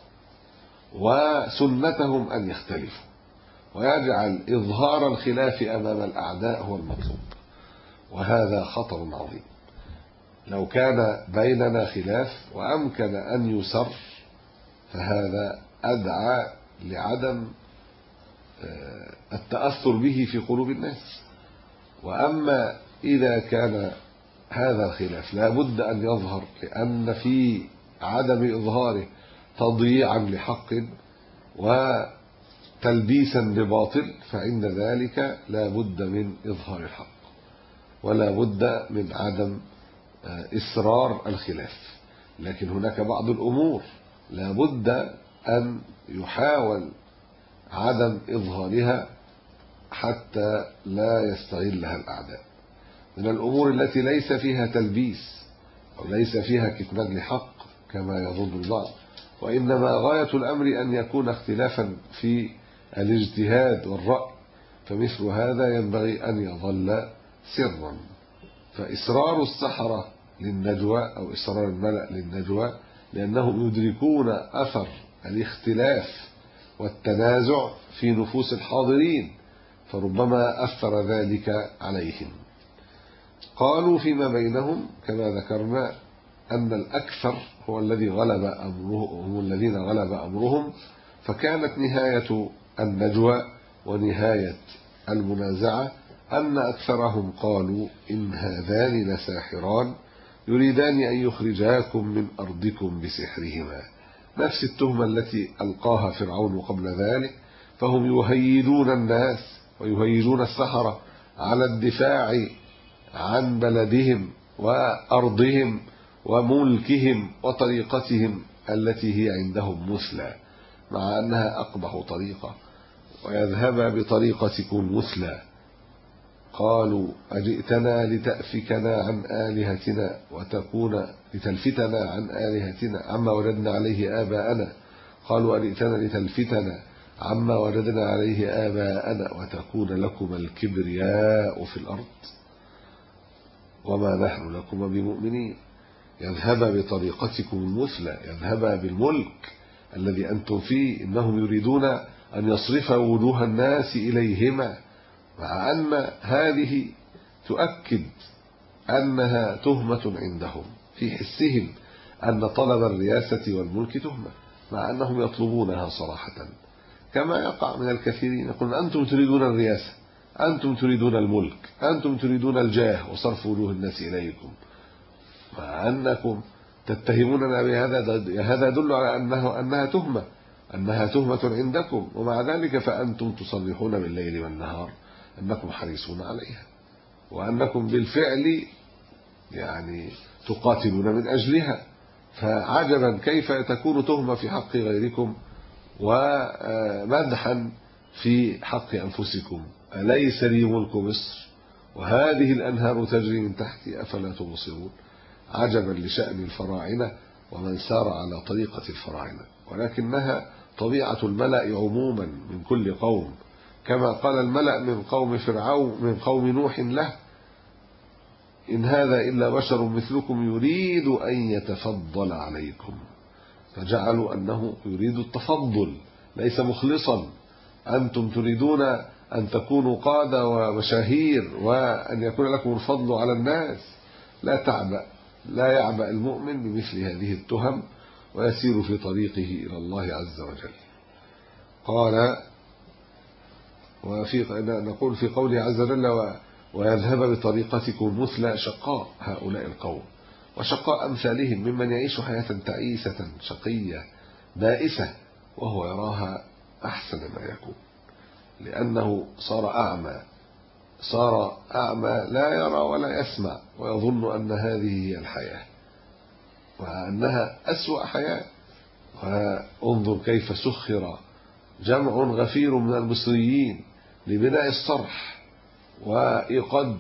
وسنتهم أن يختلفوا، ويجعل إظهار الخلاف أمام الأعداء هو المطلوب، وهذا خطر عظيم. لو كان بيننا خلاف وأمكن أن يسر فهذا أدعى لعدم التأثر به في قلوب الناس. وأما إذا كان هذا الخلاف لا بد أن يظهر لأن في عدم إظهاره تضييعا لحق وتلبيسا لباطل، فعند ذلك لا بد من إظهار الحق ولا بد من عدم إصرار الخلاف. لكن هناك بعض الأمور لابد أن يحاول عدم إظهارها حتى لا يستغلها الأعداء. من الأمور التي ليس فيها تلبيس أو ليس فيها كتمان لحق كما يظن البعض، وإنما غاية الأمر أن يكون اختلافا في الاجتهاد والرأي، فمثل هذا ينبغي أن يظل سرا. فإصرار السحرة للنجوى أو إصرار الملأ للنجوى لأنهم يدركون أثر الاختلاف والتنازع في نفوس الحاضرين، فربما أثر ذلك عليهم. قالوا فيما بينهم كما ذكرنا أن الأكثر هو الذي غلب أمره، هم الذين غلب أمرهم، فكانت نهاية النجوى ونهاية المنازعة أن أكثرهم قالوا إن هذان لساحران يريدان أن يخرجاكم من أرضكم بسحرهما، نفس التهمة التي ألقاها فرعون قبل ذلك. فهم يهيجون الناس ويهيجون السحرة على الدفاع عن بلدهم وأرضهم وملكهم وطريقتهم التي هي عندهم مثلى، مع أنها أقبح طريقة، ويذهب بطريقتكم مثلى. قالوا أجئتنا لتأفكنا عن آلهتنا وتكون لتلفتنا عن آلهتنا عما وجدنا عليه آباءنا. قالوا أجئتنا لتلفتنا عما وجدنا عليه آباءنا وتكون لكم الكبرياء في الأرض وما نحن لكم بمؤمنين. يذهب بطريقتكم المثلى، يذهب بالملك الذي أنتم فيه. إنهم يريدون أن يصرف وجوه الناس إليهما، مع أن هذه تؤكد أنها تهمة عندهم في حسهم أن طلب الرياسة والملك تهمة، مع أنهم يطلبونها صراحة، كما يقع من الكثيرين يقولون أنتم تريدون الرياسة، أنتم تريدون الملك، أنتم تريدون الجاه وصرف وجوه الناس إليكم، مع أنكم تتهموننا بهذا. هذا يدل على أنه أنها تهمة أنها تهمة عندكم، ومع ذلك فأنتم تصرحون بالليل والنهار أنكم حريصون عليها، وأنكم بالفعل يعني تقاتلون من أجلها. فعجبا كيف تكون تهمة في حق غيركم ومدحا في حق أنفسكم. أليس لي ملك مصر وهذه الأنهار تجري من تحتي أفلا تبصرون. عجبا لشأن الفراعنة ومن سار على طريقة الفراعنة، ولكنها طبيعة الملأ عموما من كل قوم، كما قال الملأ من قوم فرعون من قوم نوح له إن هذا إلا بشر مثلكم يريد أن يتفضل عليكم، فجعلوا أنه يريد التفضل ليس مخلصا. أنتم تريدون أن تكونوا قادة ومشاهير وأن يكون لكم الفضل على الناس. لا تعبأ لا يعبأ المؤمن بمثل هذه التهم ويسير في طريقه إلى الله عز وجل. قال وفي نقول في قوله عز وجل ويذهب بطريقتكم مثل شقاء هؤلاء القوم وشقاء أمثالهم ممن يعيش حياة تعيسة شقية بائسة وهو يراها أحسن ما يكون، لأنه صار أعمى صار أعمى لا يرى ولا يسمع ويظن أن هذه هي الحياة وأنها أسوأ حياة. وانظر كيف سخر جمع غفير من المصريين لبناء الصرح وإيقاد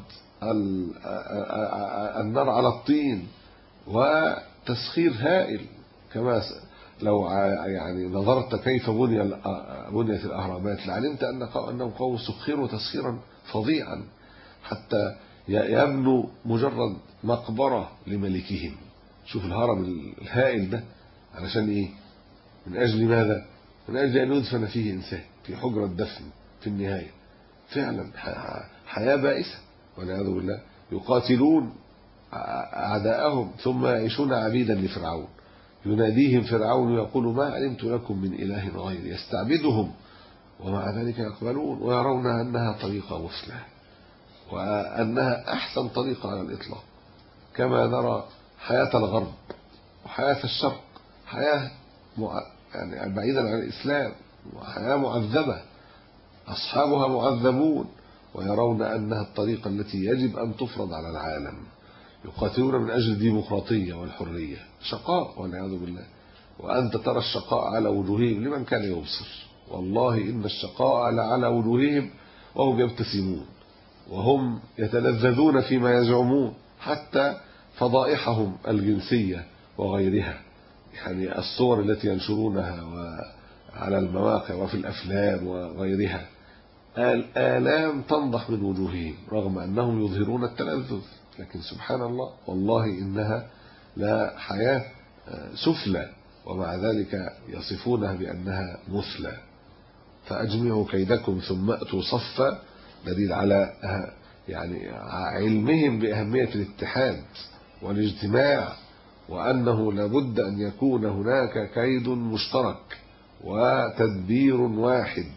النار على الطين وتسخير هائل. كما لو يعني نظرت كيف بني بنيت الأهرامات لعلمت أنهم قوم سخروا تسخيرا فظيعا حتى يبنوا مجرد مقبرة لملكهم. شوف الهرم الهائل ده علشان إيه؟ من أجل ماذا؟ من أجل أن يدفن فيه إنسان في حجرة دفن في النهاية. فعلا حياة بائسة والعياذ بالله. يقاتلون أعداءهم ثم يعيشون عبيدا لفرعون. يناديهم فرعون يقول ما علمت لكم من إله غير، يستعبدهم ومع ذلك يقبلون ويرون أنها طريقة مثلى وأنها أحسن طريقة على الإطلاق. كما نرى حياة الغرب وحياة الشرق حياة يعني بعيدا عن الإسلام وحياة معذبة، أصحابها معذبون ويرون أنها الطريقة التي يجب أن تفرض على العالم. يقاتلون من أجل الديمقراطية والحرية، شقاء والعياذ بالله. وأنت ترى الشقاء على وجوههم لمن كان يبصر، والله إن الشقاء لعلى وجوههم وهم يبتسمون وهم يتلذذون فيما يزعمون، حتى فضائحهم الجنسية وغيرها، يعني الصور التي ينشرونها على المواقع وفي الأفلام وغيرها، الآلام تنضح من وجوههم رغم أنهم يظهرون التلذذ، لكن سبحان الله والله إنها لا حياة سفلى، ومع ذلك يصفونها بأنها مثلى. فأجمعوا كيدكم ثم أتوا صفا، دليل على يعني علمهم بأهمية الاتحاد والاجتماع، وأنه لابد أن يكون هناك كيد مشترك وتدبير واحد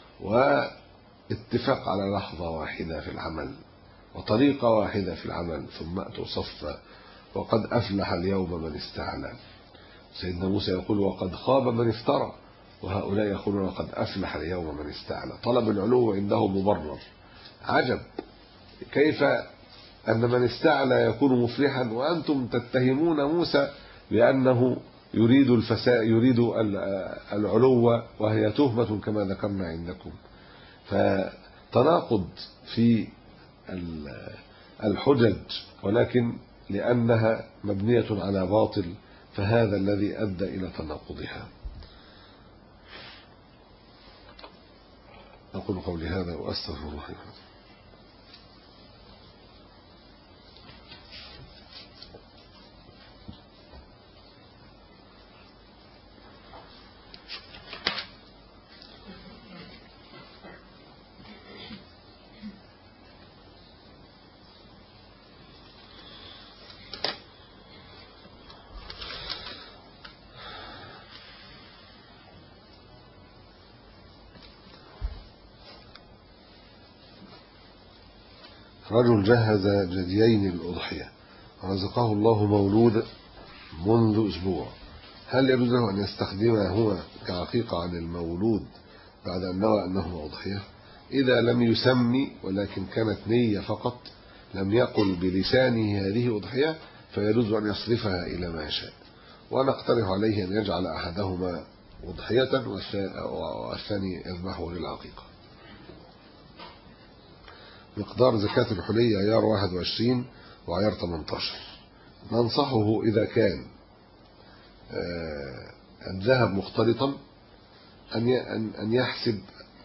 واتفاق على لحظة واحدة في العمل وطريقة واحدة في العمل. ثم أتوا صفا وقد أفلح اليوم من استعلى. سيدنا موسى يقول وقد خاب من افترى، وهؤلاء يقولون وقد أفلح اليوم من استعلى. طلب العلو عنده مبرر. عجب كيف أن من استعلى يكون مفلحا وأنتم تتهمون موسى بأنه يريد الفساد، يريد العلو، وهي تهمة كما ذكرنا عندكم. فتناقض في الحجج، ولكن لأنها مبنية على باطل فهذا الذي أدى إلى تناقضها. أقول قولي هذا وأستغفر الله. رجل جهز جديين للأضحية ورزقه الله مولود منذ أسبوع، هل يجوز له أن يستخدمهما كعقيقة عن المولود بعد أن نوى أنهما أضحية؟ إذا لم يسمي ولكن كانت نية فقط، لم يقل بلسانه هذه أضحية، فيجوز أن يصرفها إلى ما يشاء. ونقترح عليه أن يجعل أحدهما أضحية والثاني يذبحه للعقيقة. مقدار زكاة الحلي عيار واحد وعشرين وعيار ثمانية عشر. ننصحه إذا كان الذهب مختلطا أن يحسب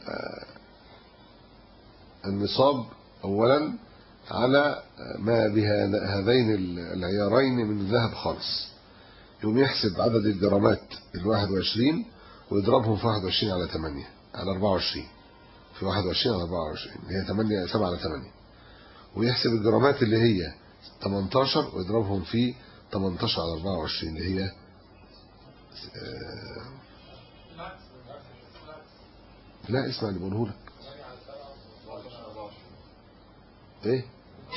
النصاب أولا على ما بهذين العيارين من الذهب خالص، يوم يحسب عدد الجرامات الواحد وعشرين ويضربهم في واحد وعشرين على ثمانية على أربعة وعشرين، في واحد وعشرين على أربعة وعشرين اللي هي ثمانية سبعة على ثمانية، ويحسب الجرامات اللي هي ثمانية عشر ويضربهم في ثمانية عشر على أربعة وعشرين اللي هي آه لا اسمع اللي بقوله لك ايه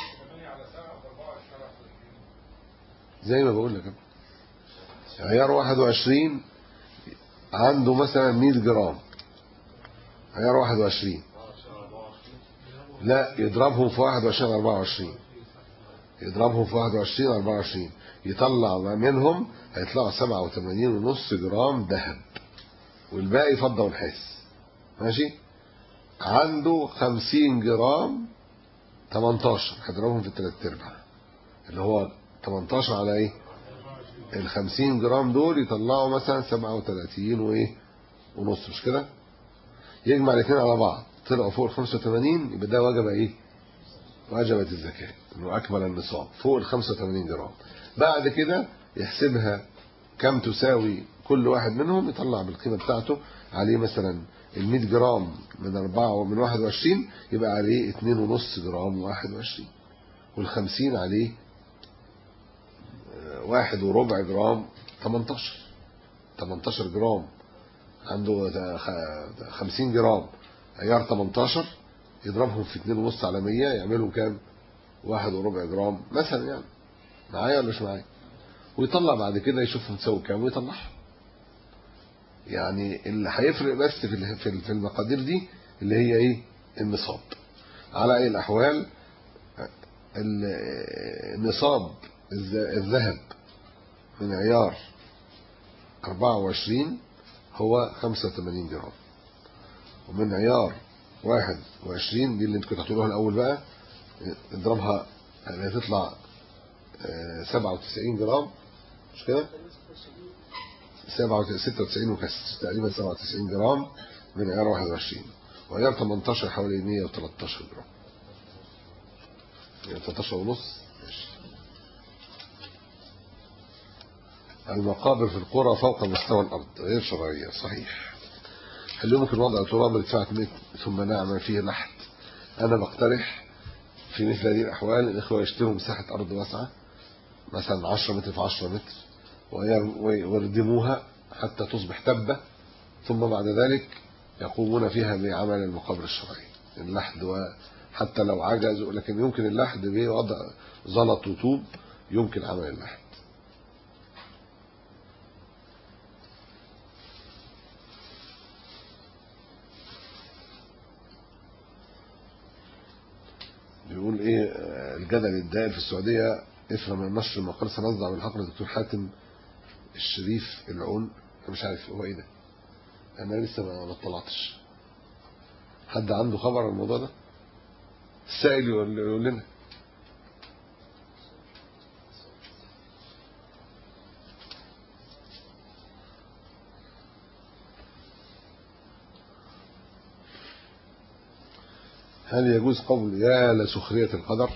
زي ما بقول لك. عيار واحد وعشرين عنده مثلا مية جرام، عيار واحد وعشرين لا يضربهم في واحد وعشرين على أربعة وعشرين، يضربهم في واحد وعشرين على أربعة وعشرين يطلع منهم هيطلعوا سبعة وثمانين ونص جرام ذهب، والباقي فضة ونحاس. ماشي. عنده خمسين جرام ثمانية عشر هضربهم في الثلاث ارباع اللي هو ثمانية عشر على ايه ال خمسين جرام دول يطلعوا مثلا سبعة وثلاثين وايه ونص، مش كده؟ يجمع الاثنين على بعض طلعوا فوق ال خمسة وثمانين، يبقى ده وجب ايه؟ وجبت الزكاه انه اكمل النصاب فوق ال خمسة وثمانين جرام. بعد كده يحسبها كم تساوي كل واحد منهم، يطلع بالقيمه بتاعته عليه مثلا ال مية جرام من أربعة ومن واحد وعشرين يبقى عليه اتنين ونص جرام واحد وعشرين، والخمسين عليه واحد وربع جرام ثمانية عشر ثمانية عشر جرام، عنده خمسين جرام عيار ثمانية عشر يضربهم في اتنين ونص على مية يعملوا كام؟ واحد وربع جرام مثلا، يعني معايا ولا مش معايا؟ ويطلع بعد كده يشوفهم تساوي كام ويطلعها. يعني اللي هيفرق بس في في المقادير دي اللي هي ايه؟ النصاب. على اي الاحوال النصاب الذهب من عيار أربعة وعشرين هو خمسة وثمانين جرام، ومن عيار واحد وعشرين دي اللي انتوا كنتوا هتقولوها الاول بقى اضربها هتطلع سبعة وتسعين جرام، مش كده؟ ستة وتسعين وكسر، تقريبا سبعة وتسعين جرام من عيار واحد وعشرين، وعيار ثمانية عشر حوالي مية وتلتاشر جرام، يعني تلتاشر ونص. ماشي. المقابر في القرى فوق مستوى الارض غير شرعيه، صحيح. هل يمكن وضع تراب ارتفاع متر ثم نعمل فيه لحد؟ انا بقترح في مثل هذه الاحوال الاخوه يشتروا مساحه ارض واسعه مثلا عشرة متر في عشرة متر ويردموها حتى تصبح تبه، ثم بعد ذلك يقومون فيها بعمل المقابر الشرعي اللحد، وحتى لو عجزوا لكن يمكن اللحد بوضع زلط وطوب، يمكن عمل اللحد. بيقول ايه الجدل الدائر في السعوديه اثر من نشر مقال سنصدع بالحقل الدكتور حاتم الشريف العون، مش عارف هو ايه ده، انا لسه ما اطلعتش. حد عنده خبر عن الموضوع ده؟ السائل يقول لنا. هل يجوز قول يا لسخرية القدر؟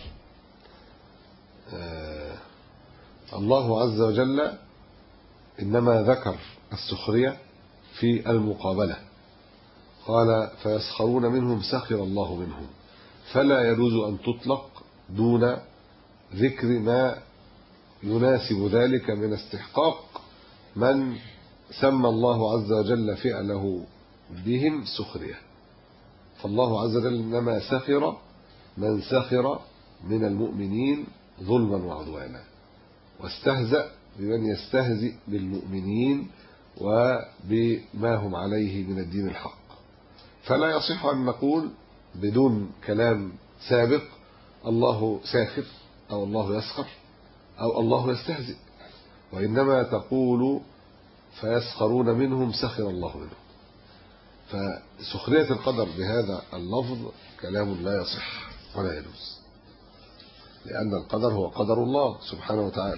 آه الله عز وجل إنما ذكر السخرية في المقابلة، قال فيسخرون منهم سخر الله منهم، فلا يجوز أن تطلق دون ذكر ما يناسب ذلك من استحقاق من سمى الله عز وجل فعله بهم سخرية. فالله عز وجل إنما سخر من سخر من المؤمنين ظلما وعدوانا، واستهزأ بمن يستهزئ بالمؤمنين وبما هم عليه من الدين الحق. فلا يصح أن نقول بدون كلام سابق الله ساخر أو الله يسخر أو الله يستهزئ، وإنما تقول فيسخرون منهم سخر الله منهم. فسخرية القدر بهذا اللفظ كلام لا يصح ولا يجوز، لأن القدر هو قدر الله سبحانه وتعالى.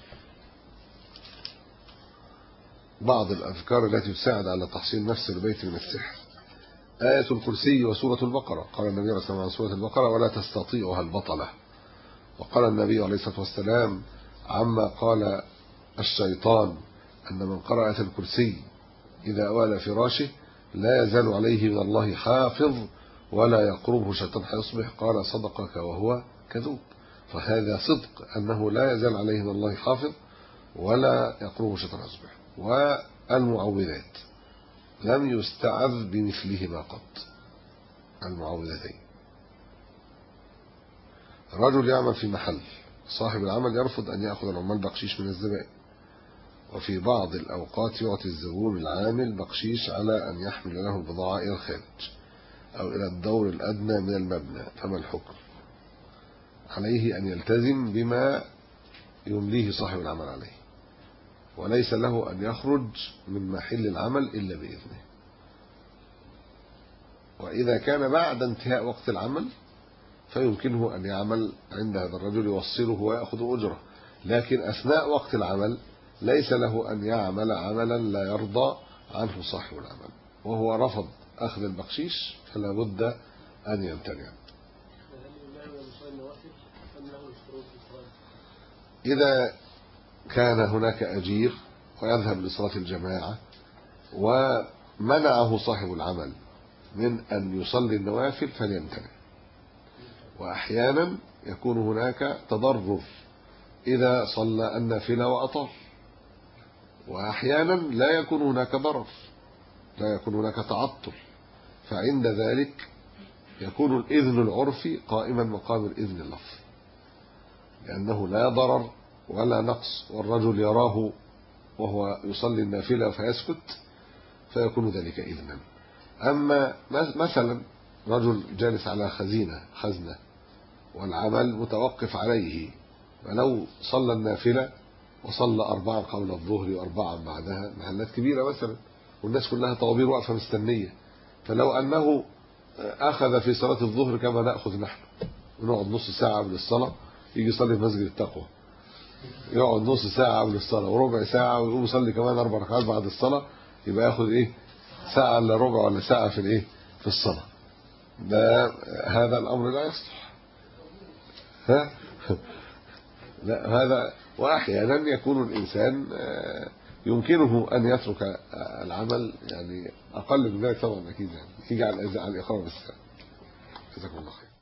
بعض الأذكار التي تساعد على تحصين نفس البيت من السحر: آية الكرسي وسورة البقرة. قال النبي عليه الصلاة والسلام عن سورة البقرة: ولا تستطيعها البطلة. وقال النبي عليه الصلاة والسلام عما قال الشيطان أن من قرأ آية الكرسي إذا أوى فراشه لا يزال عليه من الله حافظ ولا يقربه شيطان حيصبح، قال صدقك وهو كذوب. فهذا صدق أنه لا يزال عليه من الله حافظ ولا يقربه شيطان يصبح. والمعوذات لم يستعذ بمثلهما قط، المعوذتين. رجل يعمل في محل، صاحب العمل يرفض أن يأخذ العمال بقشيش من الزبائن، وفي بعض الأوقات يعطي الزبون العامل بقشيش على أن يحمل له البضاعة إلى الخارج أو إلى الدور الأدنى من المبنى، فما الحكم؟ عليه أن يلتزم بما يمليه صاحب العمل عليه، وليس له أن يخرج من محل العمل إلا بإذنه. وإذا كان بعد انتهاء وقت العمل فيمكنه أن يعمل عند هذا الرجل يوصله ويأخذ أجره، لكن أثناء وقت العمل ليس له أن يعمل عملا لا يرضى عنه صاحب العمل، وهو رفض أخذ البقشيش فلا بد أن يمتنع. إذا كان هناك أجير ويذهب لصلاة الجماعة ومنعه صاحب العمل من أن يصلي النوافل فليمتنع. وأحيانا يكون هناك تضرر إذا صلى النافلة وأطال، وأحيانا لا يكون هناك ضرر، لا يكون هناك تعطل، فعند ذلك يكون الإذن العرفي قائما مقام الإذن اللفظي، لأنه لا ضرر ولا نقص، والرجل يراه وهو يصلي النافلة فيسكت فيكون ذلك إذنا. أما مثلا رجل جالس على خزينة خزنة والعمل متوقف عليه، ولو صلى النافلة وصلى أربعا قبل الظهر وأربعا بعدها، محلات كبيرة مثلا والناس كلها طوابير واقفة مستنية، فلو أنه أخذ في صلاة الظهر كما نأخذ نحن ونقعد نص ساعة قبل الصلاة، يجي يصلي في مسجد التقوى يقعد نص ساعة قبل الصلاة وربع ساعة ويقوم يصلي كمان أربع ركعات بعد الصلاة، يبقى ياخد إيه ساعة إلا ربع ولا ساعة في الإيه في الصلاة. ده هذا الأمر لا يصلح. ها لا هذا. وأحيانا يكون الإنسان يمكنه أن يترك العمل يعني أقل من ذلك طبعا أكيد، يعني يجي على الإقامة بس. جزاكم الله خير.